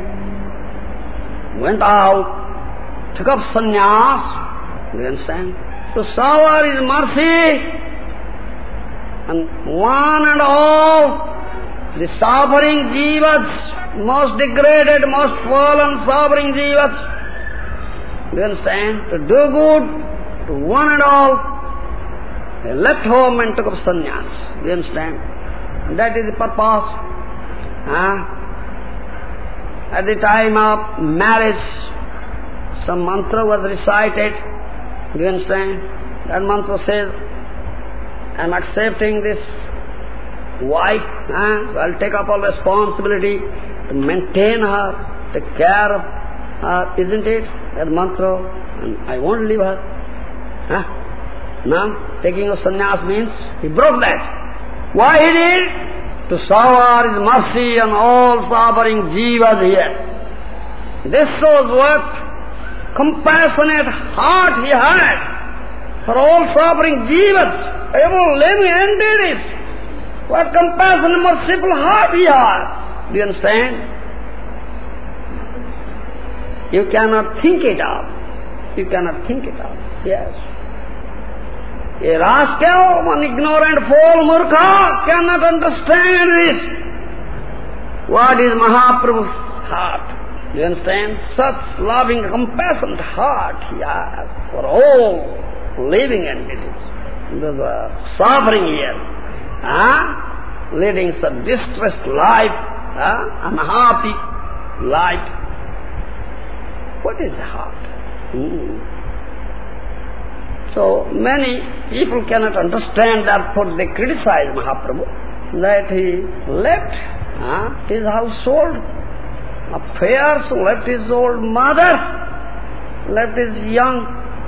Speaker 1: them, went out, took up sannyas. Do you understand? To shower His mercy and one and all the suffering jivas, most degraded, most fallen suffering jivas. Do you understand? To do good to one and all. They left home and took up sannyas. Do you understand? That is the purpose. Huh? At the time of marriage, some mantra was recited. Do you understand? That mantra says, I am accepting this wife, huh? So I'll take up all responsibility to maintain her, take care of her, isn't it? That mantra, and I won't leave her. Huh? Now, taking a sannyas means he broke that. Why he did? To shower His mercy on all suffering jivas here. This shows what compassionate heart he had for all suffering jivas, all living entities. What compassionate, merciful heart he had. Do you understand? You cannot think it out. You cannot think it out. Yes. A rascal, one ignorant fool, murkha, cannot understand this. What is Mahaprabhu's heart? Do you understand? Such loving, compassionate heart he has for all living entities. Those are suffering here, huh? Leading such distressed life, huh? Unhappy life. What is the heart? Hmm. So many people cannot understand, therefore they criticize Mahaprabhu, that he left uh, his household affairs, left his old mother, left his young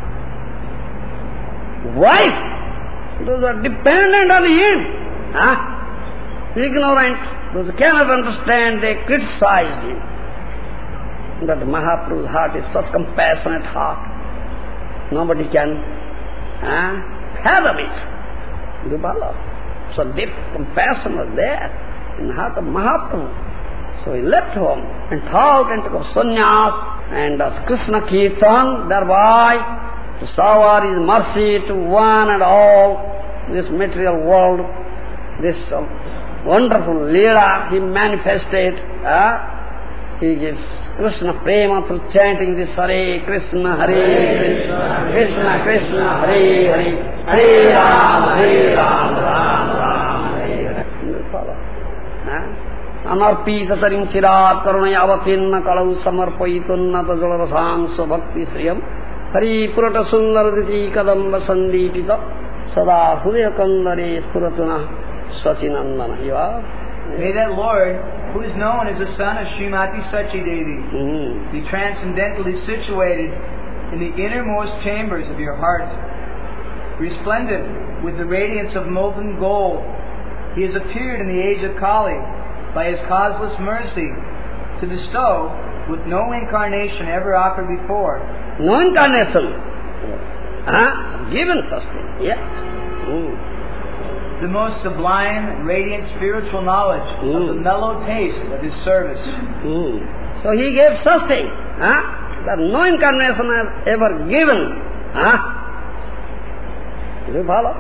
Speaker 1: wife. Those are dependent on him. Huh? Ignorant. Those cannot understand, they criticized him. But Mahaprabhu's heart is such compassionate heart. Nobody can uh, fathom it. Dubala. So deep compassion was there in the heart of Mahaprabhu. So he left home and thought and took a sannyas and does Krishna Kirtan, thereby to shower his mercy to one and all this material world, this uh, wonderful Leela he manifested. Uh, he gives Krishna prema through chanting this Hare Krishna, Hare Krishna, Krishna Krishna, Hare Hare, Hare Rama, Hare Rama, Rama Rama, Hare Hare. Follow. Anarpita tarinchirat karunayavatinna kalau samarpayitunna tajalarasangsa bhakti sriyam Hari purata sundaraditi kadamba sanditita sada hudaya kandare suratuna sachinandana. You are?
Speaker 2: May that Lord, who is known as the son of Srimati Sachi Devi,
Speaker 1: Mm-hmm.
Speaker 2: be transcendently situated in the innermost chambers of your heart. Resplendent with the radiance of molten gold, He has appeared in the age of Kali by His causeless mercy to bestow what no incarnation ever offered before.
Speaker 1: No incarnation. Huh? Given such thing. Yes. Mm.
Speaker 2: The most sublime, radiant spiritual knowledge mm. of the mellow taste of His service.
Speaker 1: Mm. So He gave such thing. Huh? That no incarnation has ever given. Huh? Do you follow?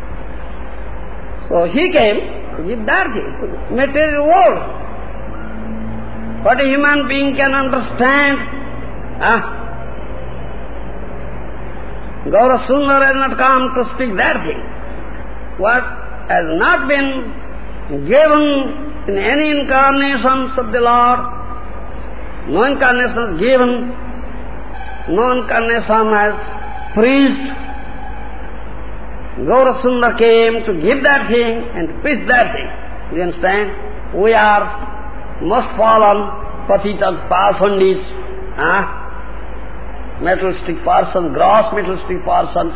Speaker 1: So He came to give that thing to the material world. What a human being can understand. Huh? Gaura Sundar has not come to speak that thing. What has not been given in any incarnations of the Lord, no incarnation is given, no incarnation has preached. Gaura Sundar came to give that thing and to preach that thing. You understand? We are most fallen, patitas, pasandis, huh? materialistic persons, gross materialistic persons.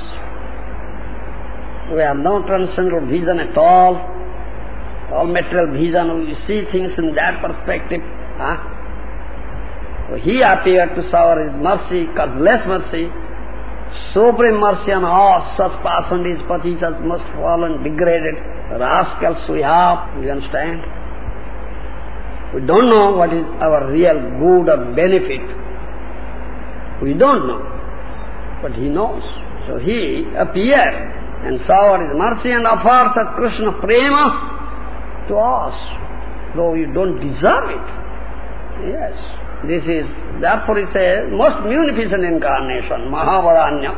Speaker 1: We have no transcendental vision at all. All material vision, we see things in that perspective. Huh? So He appeared to shower His mercy, causeless mercy, supreme mercy on all such pasandis, patitas, most fallen, degraded rascals we have. You understand? We don't know what is our real good or benefit. We don't know. But He knows. So He appeared and showered His mercy and offered the Krishna prema to us, though we don't deserve it. Yes. This is, therefore it says, most munificent incarnation, Mahavaranya.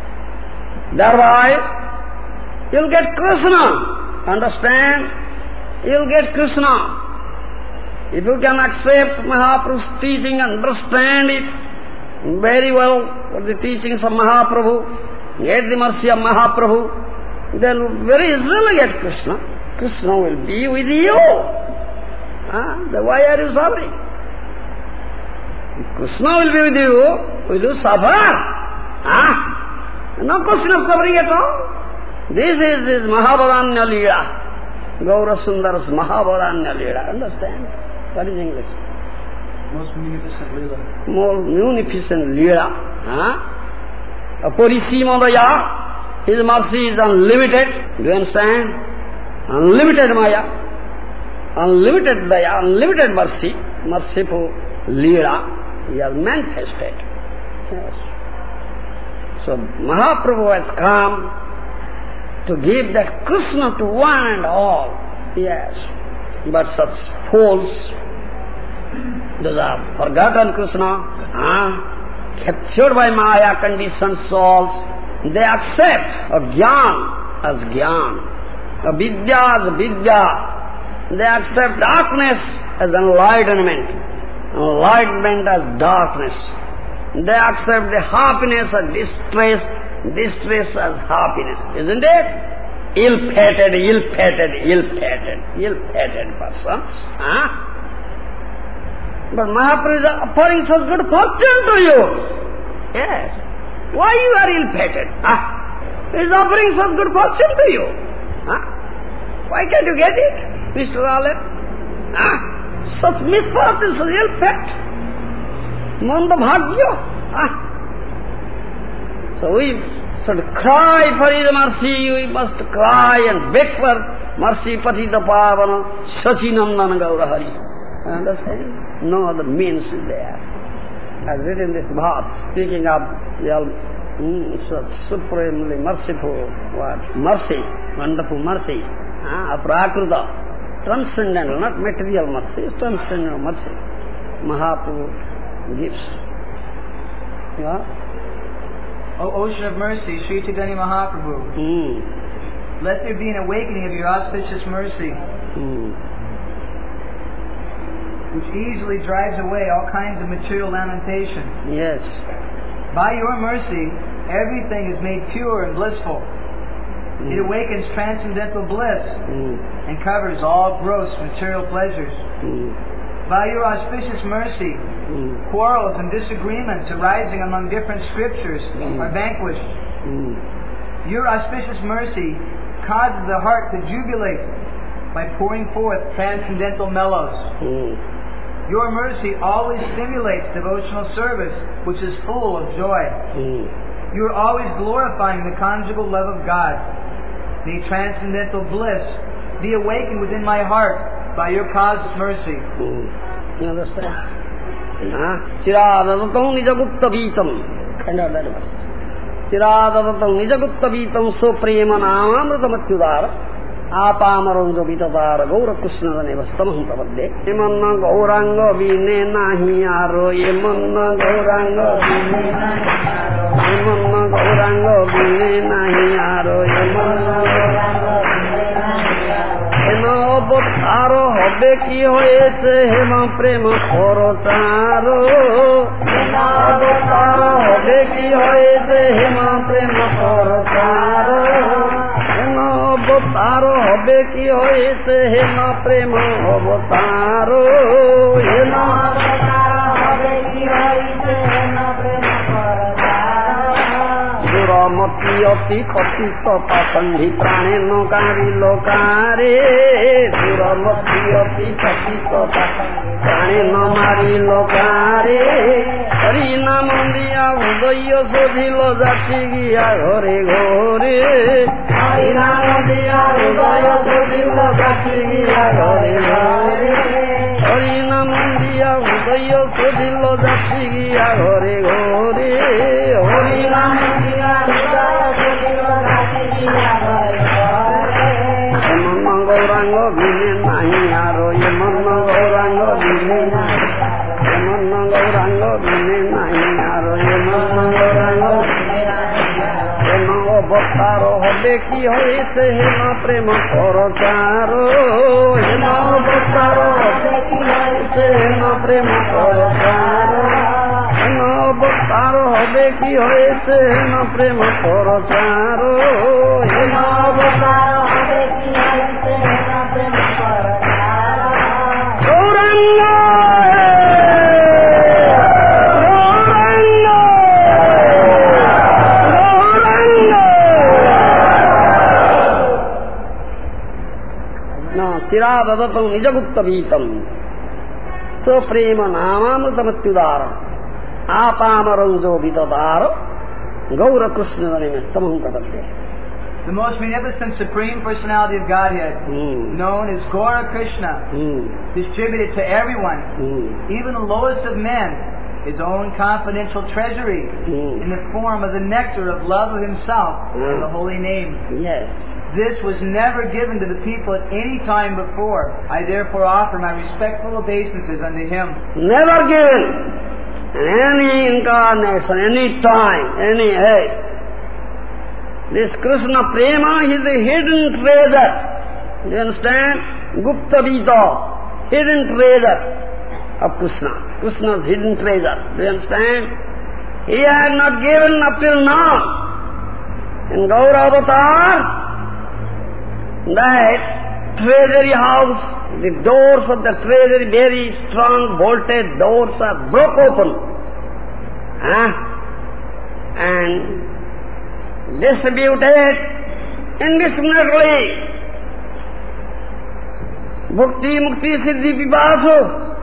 Speaker 1: Thereby, you'll get Krishna. Understand? You'll get Krishna. If you can accept Mahaprabhu's teaching, understand it very well, what the teachings of Mahaprabhu, get the mercy of Mahaprabhu, then very easily get Krishna. Krishna will be with you. Huh? Then why are you suffering? If Krishna will be with you, will you suffer? Huh? No question of suffering at all. This is this Mahavaranya Leela. Gaura Sundar's Mahavaranya Leela. Understand? What is English?
Speaker 2: Most munificent Leela.
Speaker 1: More munificent Leela. Huh? Aparisimaya. His mercy is unlimited. Do you understand? Unlimited Maya. Unlimited Daya. Unlimited mercy. Merciful Leela. He has manifested. Yes. So Mahaprabhu has come to give that Krishna to one and all. Yes. But such fools, those are forgotten Krishna, huh? captured by Maya, conditioned souls, they accept a Jnana as Jnana, a Vidya as Vidya. They accept darkness as enlightenment, enlightenment as darkness. They accept the happiness as distress, distress as happiness, isn't it? Ill-fated, ill-fated, ill-fated, ill-fated persons. Huh? But Mahaprabhu is offering such good fortune to you. Yes. Why you are ill-fated? Ah, he is offering such good fortune to you. Ah, why can't you get it, Mister Olive? Ah, such misfortune, such ill-fate. Manda bhagya. Ah. So we should cry for His mercy, we must cry and beg for mercy, Patita Pavana, Sachinandana Gaurahari. Understand? No other means is there. As written in this verse, speaking of the mm, supremely merciful, what? Mercy, wonderful mercy, ah, Prakruta, transcendental, not material mercy, transcendental mercy. Mahaprabhu gives. Yeah?
Speaker 2: O Ocean of Mercy, Sri Chaitanya Mahaprabhu,
Speaker 1: Mm.
Speaker 2: let there be an awakening of your auspicious mercy,
Speaker 1: Mm.
Speaker 2: which easily drives away all kinds of material lamentation.
Speaker 1: Yes.
Speaker 2: By your mercy, everything is made pure and blissful.
Speaker 1: Mm.
Speaker 2: It awakens transcendental bliss
Speaker 1: Mm.
Speaker 2: and covers all gross material pleasures.
Speaker 1: Mm.
Speaker 2: By your auspicious mercy,
Speaker 1: Mm.
Speaker 2: quarrels and disagreements arising among different scriptures
Speaker 1: Mm.
Speaker 2: are vanquished.
Speaker 1: Mm.
Speaker 2: Your auspicious mercy causes the heart to jubilate by pouring forth transcendental mellows.
Speaker 1: Mm.
Speaker 2: Your mercy always stimulates devotional service, which is full of joy.
Speaker 1: Mm.
Speaker 2: You are always glorifying the conjugal love of God. May transcendental bliss be awakened within my heart by your causeless mercy.
Speaker 1: Mm. You understand? Ah, Chiradadatam nijagupta vitam. Kind of that verse. Chiradadatam nijagupta vitam so prema namamritamathyudara apamaranjo vitatara gaura krishna nevastamaham pravadde. Emanna gauranga vine nahi aro, emanna gauranga vine nahi aro, emanna gauranga vine nahi aro, emanna gauranga vine nahi aro. Hema অবতারো হবে কি হয়েছে হেমা প্রেম পরচারো, হেমা অবতারো হবে কি হয়েছে হেমা প্রেম পরচারো, হেমা অবতারো হবে কি হয়েছে হেমা প্রেম অবতারো, হেমা অবতারো হবে কি হয়েছে হেমা প্রেম দুরমতি অতি কথিত পাখণ্ডী প্রাণে নকারি লোকারে, দুরমতি অতি কথিত প্রাণে নমারি লোকারে, হরি নাম দিয়া উদয় শোধিল যাচ্ছি গিয়া ঘরে ঘরে, হরি নাম দিয়া উদয় শোধিল যাচ্ছি গিয়া ঘরে ঘরে, হরি নাম দিয়া উদয় শোধিল যাচ্ছি গিয়া ঘরে ঘরে, হরি নাম দিয়া উদয় শোধিল যাচ্ছি গিয়া ঘরে ঘরে। এমন গৌরাঙ্গ বিনে নাহি আরো, এমন গৌরাঙ্গ বিনে নাহি, এমন গৌরাঙ্গ বিনে নাহি আরো, এমন গৌরাঙ্গ বিনে নাহি আরো, হেম অবতার হবে কি হয়েছে হেমা প্রেম পরচারো, হেম অবতার হবে কি হয়েছে হেমা প্রেম পরচারো, হেম অবতার হবে কি হয়েছে হেমা প্রেম পরচারো, হেম অবতার হবে কি হয়েছে হেমা প্রেম পরচারো। গৌরাঙ্গ చిరాదతం నిజగుప్త వీతం సో ప్రేమ నామామృతమత్యుదార ఆపామరంజో విదదార గౌరకృష్ణదనే స్తమం కదతే.
Speaker 2: The most magnificent Supreme Personality of Godhead,
Speaker 1: mm.
Speaker 2: known as Gaura Krishna,
Speaker 1: mm.
Speaker 2: distributed to everyone,
Speaker 1: mm.
Speaker 2: even the lowest of men, his own confidential treasury
Speaker 1: mm.
Speaker 2: in the form of the nectar of love of himself
Speaker 1: mm.
Speaker 2: and the holy name.
Speaker 1: Yes.
Speaker 2: This was never given to the people at any time before. I therefore offer my respectful obeisances unto him.
Speaker 1: Never given in any incarnation, any time, any age. This Krishna Prema is a hidden treasure. Do you understand? Gupta Vita, hidden treasure of Krishna. Krishna's hidden treasure. Do you understand? He had not given up till now. In Gaura Avatar, that treasury house, the doors of the treasury, very strong bolted doors are broke open. Huh? and distributed indiscriminately. Bhukti, Mukti, Siddhi, Vibhasu.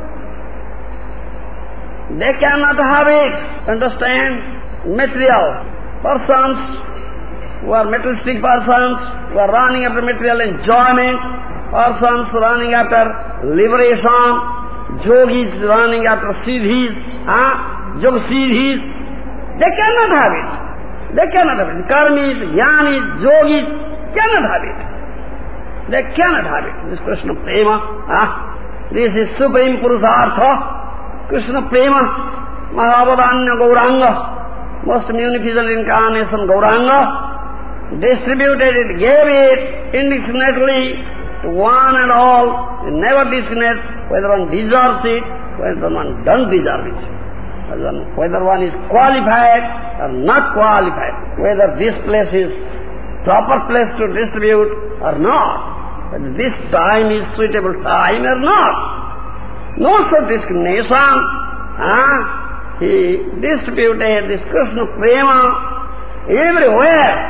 Speaker 1: They cannot have it. Understand? Material. Persons who are materialistic persons, who are running after material enjoyment, persons running after liberation, yogis running after siddhis, huh? Yog siddhis, they cannot have it. They cannot have it. Karmis, jnanis, yogis cannot have it. They cannot have it. This Krishna Prema, huh? This is Supreme Purusartha, Krishna Prema, Mahavadanya Gauranga, most munificent incarnation Gauranga, distributed it, gave it indiscriminately to one and all, never discriminates whether one deserves it, whether one doesn't deserve it, whether one, whether one is qualified or not qualified, whether this place is proper place to distribute or not, whether this time is suitable time or not. No such discrimination. Huh? He distributed this Krishna Prema everywhere,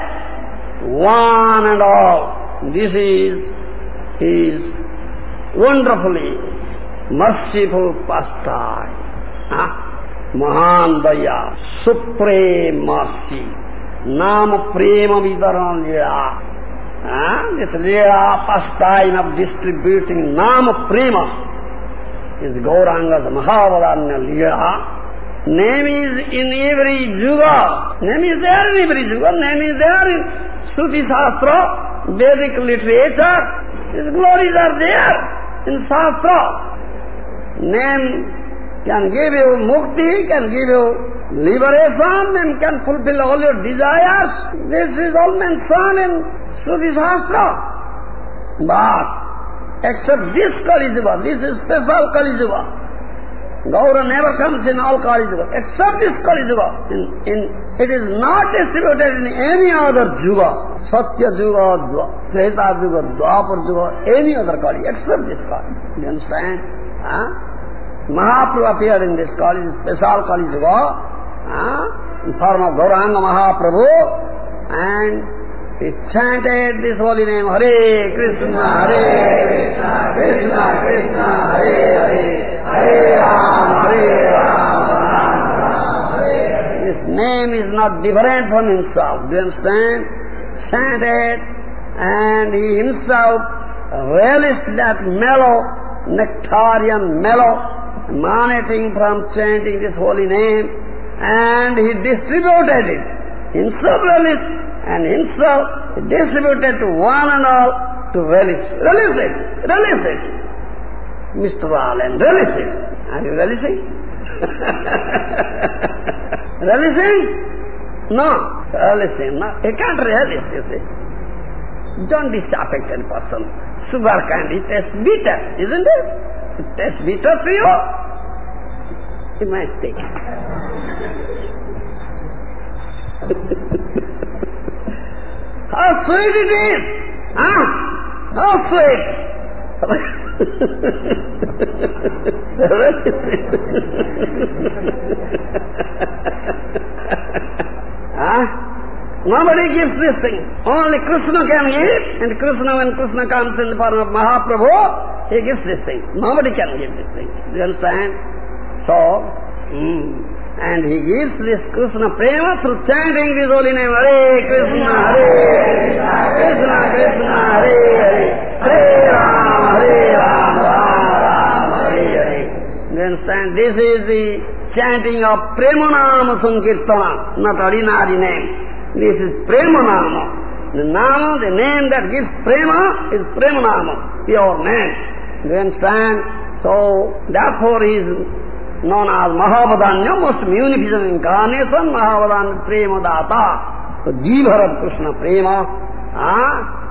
Speaker 1: one and all. This is his wonderfully merciful pastime. Huh? Mahan Daya, supreme mercy, Nama Prema Vidaran Lila. Huh? This Lila pastime of distributing Nama Prema is Gauranga's Mahavadanya Lila. Name is in every juga. Name is there in every juga. Name is there in Shruti Shastra, Vedic literature. His glories are there in Shastra. Name can give you mukti, can give you liberation, and can fulfill all your desires. This is all mentioned in Shruti Shastra. But except this Kali Yuga, this is special Kali Yuga. Gaura never comes in all Kali Yuga, except this Kali Yuga. In, in, it is not distributed in any other Yuga, Satya Yuga, Treta Yuga, Dwapar Yuga, any other Kali, except this Kali. Do you understand? Huh? Mahaprabhu appeared in this Kali, this special Kali Yuga, huh? in form of Gauranga Mahaprabhu, and he chanted this holy name, Hare Krishna, Hare Krishna, Krishna Krishna, Hare Hare, Hare Rama, Hare Rama, Rama Rama, Hare Hare. This name is not different from himself, do you understand? Chanted, and he himself relished that mellow, nectarian mellow, emanating from chanting this holy name, and he distributed it. Himself relished, and himself distributed to one and all to relish. Relish it, relish it. Mister Allen, relish it. Are you relishing? Relishing? No, relishing. No, you can't relish, you see. Don't be disaffected person. Sugar candy tastes bitter, isn't it? It tastes bitter to you. You must take it. How sweet it is! Huh? How sweet! Huh? Nobody gives this thing. Only Krishna can give, and Krishna, when Krishna comes in the form of Mahaprabhu, he gives this thing. Nobody can give this thing. Do you understand? So, mm, and he gives this Krishna Prema through chanting this holy name, Hare Krishna, Hare Krishna, Krishna Krishna, Hare Hare, Hare Rama, Hare Rama, Rama Rama, Hare Hare. You understand? This is the chanting of Premanama Sankirtana, not ordinary name. This is Premanama. The Nama, the name that gives Prema, is Premanama, pure name. You understand? So, therefore he is known as Mahavadanya, most munificent incarnation, Mahavadanya Prema Data, the Jeevarat Krishna Prema. Ah?